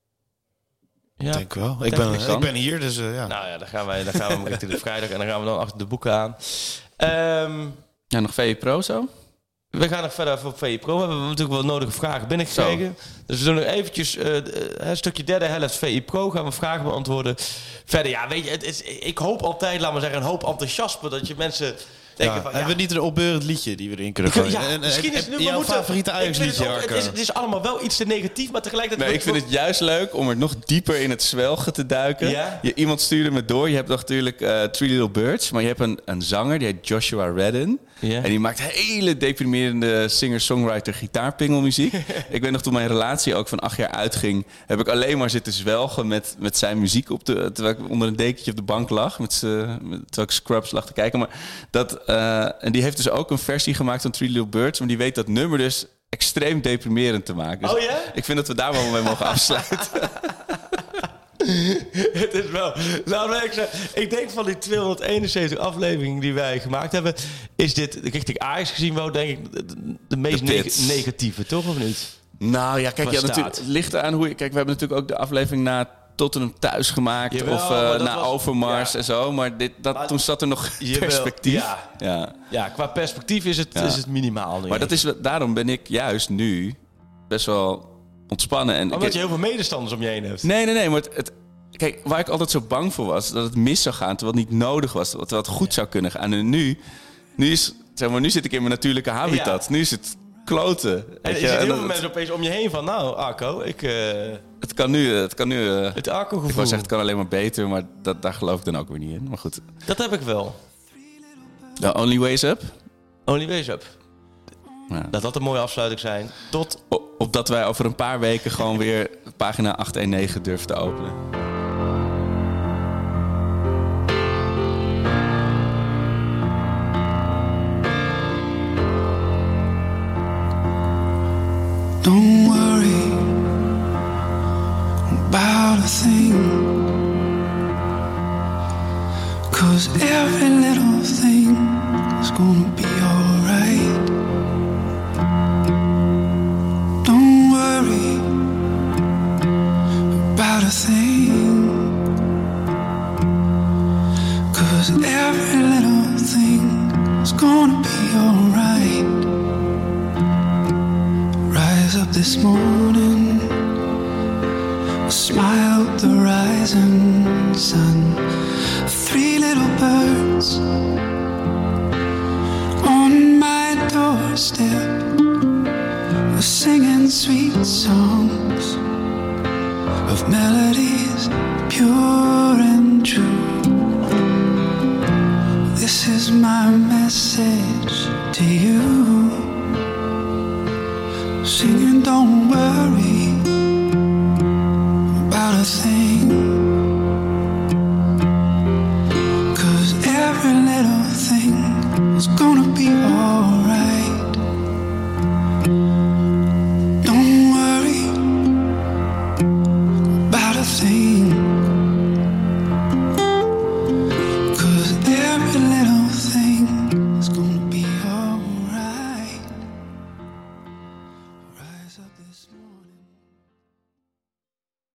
Ja, ik denk wel. Ik ben hier, dus ja. Nou ja, dan gaan we richting de vrijdag en dan gaan we dan achter de boeken aan. Nog VE Pro zo? We gaan nog verder voor VE Pro. We hebben natuurlijk wel nodige vragen binnengekregen. Dus we doen nog eventjes een stukje derde helft VE Pro. Gaan we vragen beantwoorden. Verder, ja, weet je, ik hoop altijd, laten we zeggen, een hoop enthousiasme. Dat je mensen denken van... Hebben we niet een opbeurend liedje die we erin kunnen gooien? Misschien is het nu jouw favoriete Ajax-liedje, Arco. Het is allemaal wel iets te negatief, maar tegelijkertijd... Nee, ik vind het juist leuk om er nog dieper in het zwelgen te duiken. Ja? Iemand stuurde me door. Je hebt natuurlijk Three Little Birds, maar je hebt een zanger, die heet Joshua Redden. Ja. En die maakt hele deprimerende singer-songwriter gitaarpingelmuziek. Ik weet nog, toen mijn relatie ook van 8 jaar uitging, heb ik alleen maar zitten zwelgen met zijn muziek terwijl ik onder een dekentje op de bank lag, terwijl ik Scrubs lag te kijken. Maar en die heeft dus ook een versie gemaakt van Three Little Birds, maar die weet dat nummer dus extreem deprimerend te maken. Dus ik vind dat we daar wel mee mogen afsluiten. Het is wel... Ik denk van die 271 afleveringen die wij gemaakt hebben, is dit richting Ajax gezien wel, denk ik, de meest negatieve, toch? Of niet? Nou ja, kijk, natuurlijk, het ligt eraan hoe je... Kijk, we hebben natuurlijk ook de aflevering na Tottenham thuis gemaakt. Jawel, of na Overmars en zo. Maar toen zat er nog perspectief. Ja, qua perspectief is het minimaal. Maar daarom ben ik juist nu best wel ontspannen. En omdat je heel veel medestanders om je heen hebt. Nee, maar kijk, waar ik altijd zo bang voor was, dat het mis zou gaan, terwijl het niet nodig was, terwijl het goed zou kunnen gaan. En nu zit ik in mijn natuurlijke habitat. Nu is het kloten. En je ziet heel veel mensen opeens om je heen van, nou, Arco, Het kan nu... Het Arco-gevoel. Ik wou zeggen, het kan alleen maar beter, maar daar geloof ik dan ook weer niet in. Maar goed. Dat heb ik wel. The Only Ways Up? Only Ways Up. Ja. Dat een mooie afsluiting zijn. Tot... Opdat wij over een paar weken gewoon weer pagina 819 durven te openen. Don't worry about a thing, 'cause every little thing is gonna be alright. Don't worry about a thing. 'Cause every little thing is gonna be alright. Rise up this morning, smile at the rising sun. 3 little birds on my doorstep were singing sweet songs of melodies pure and true. This is my message to you, singing don't worry about a thing. 'Cause every little thing is gonna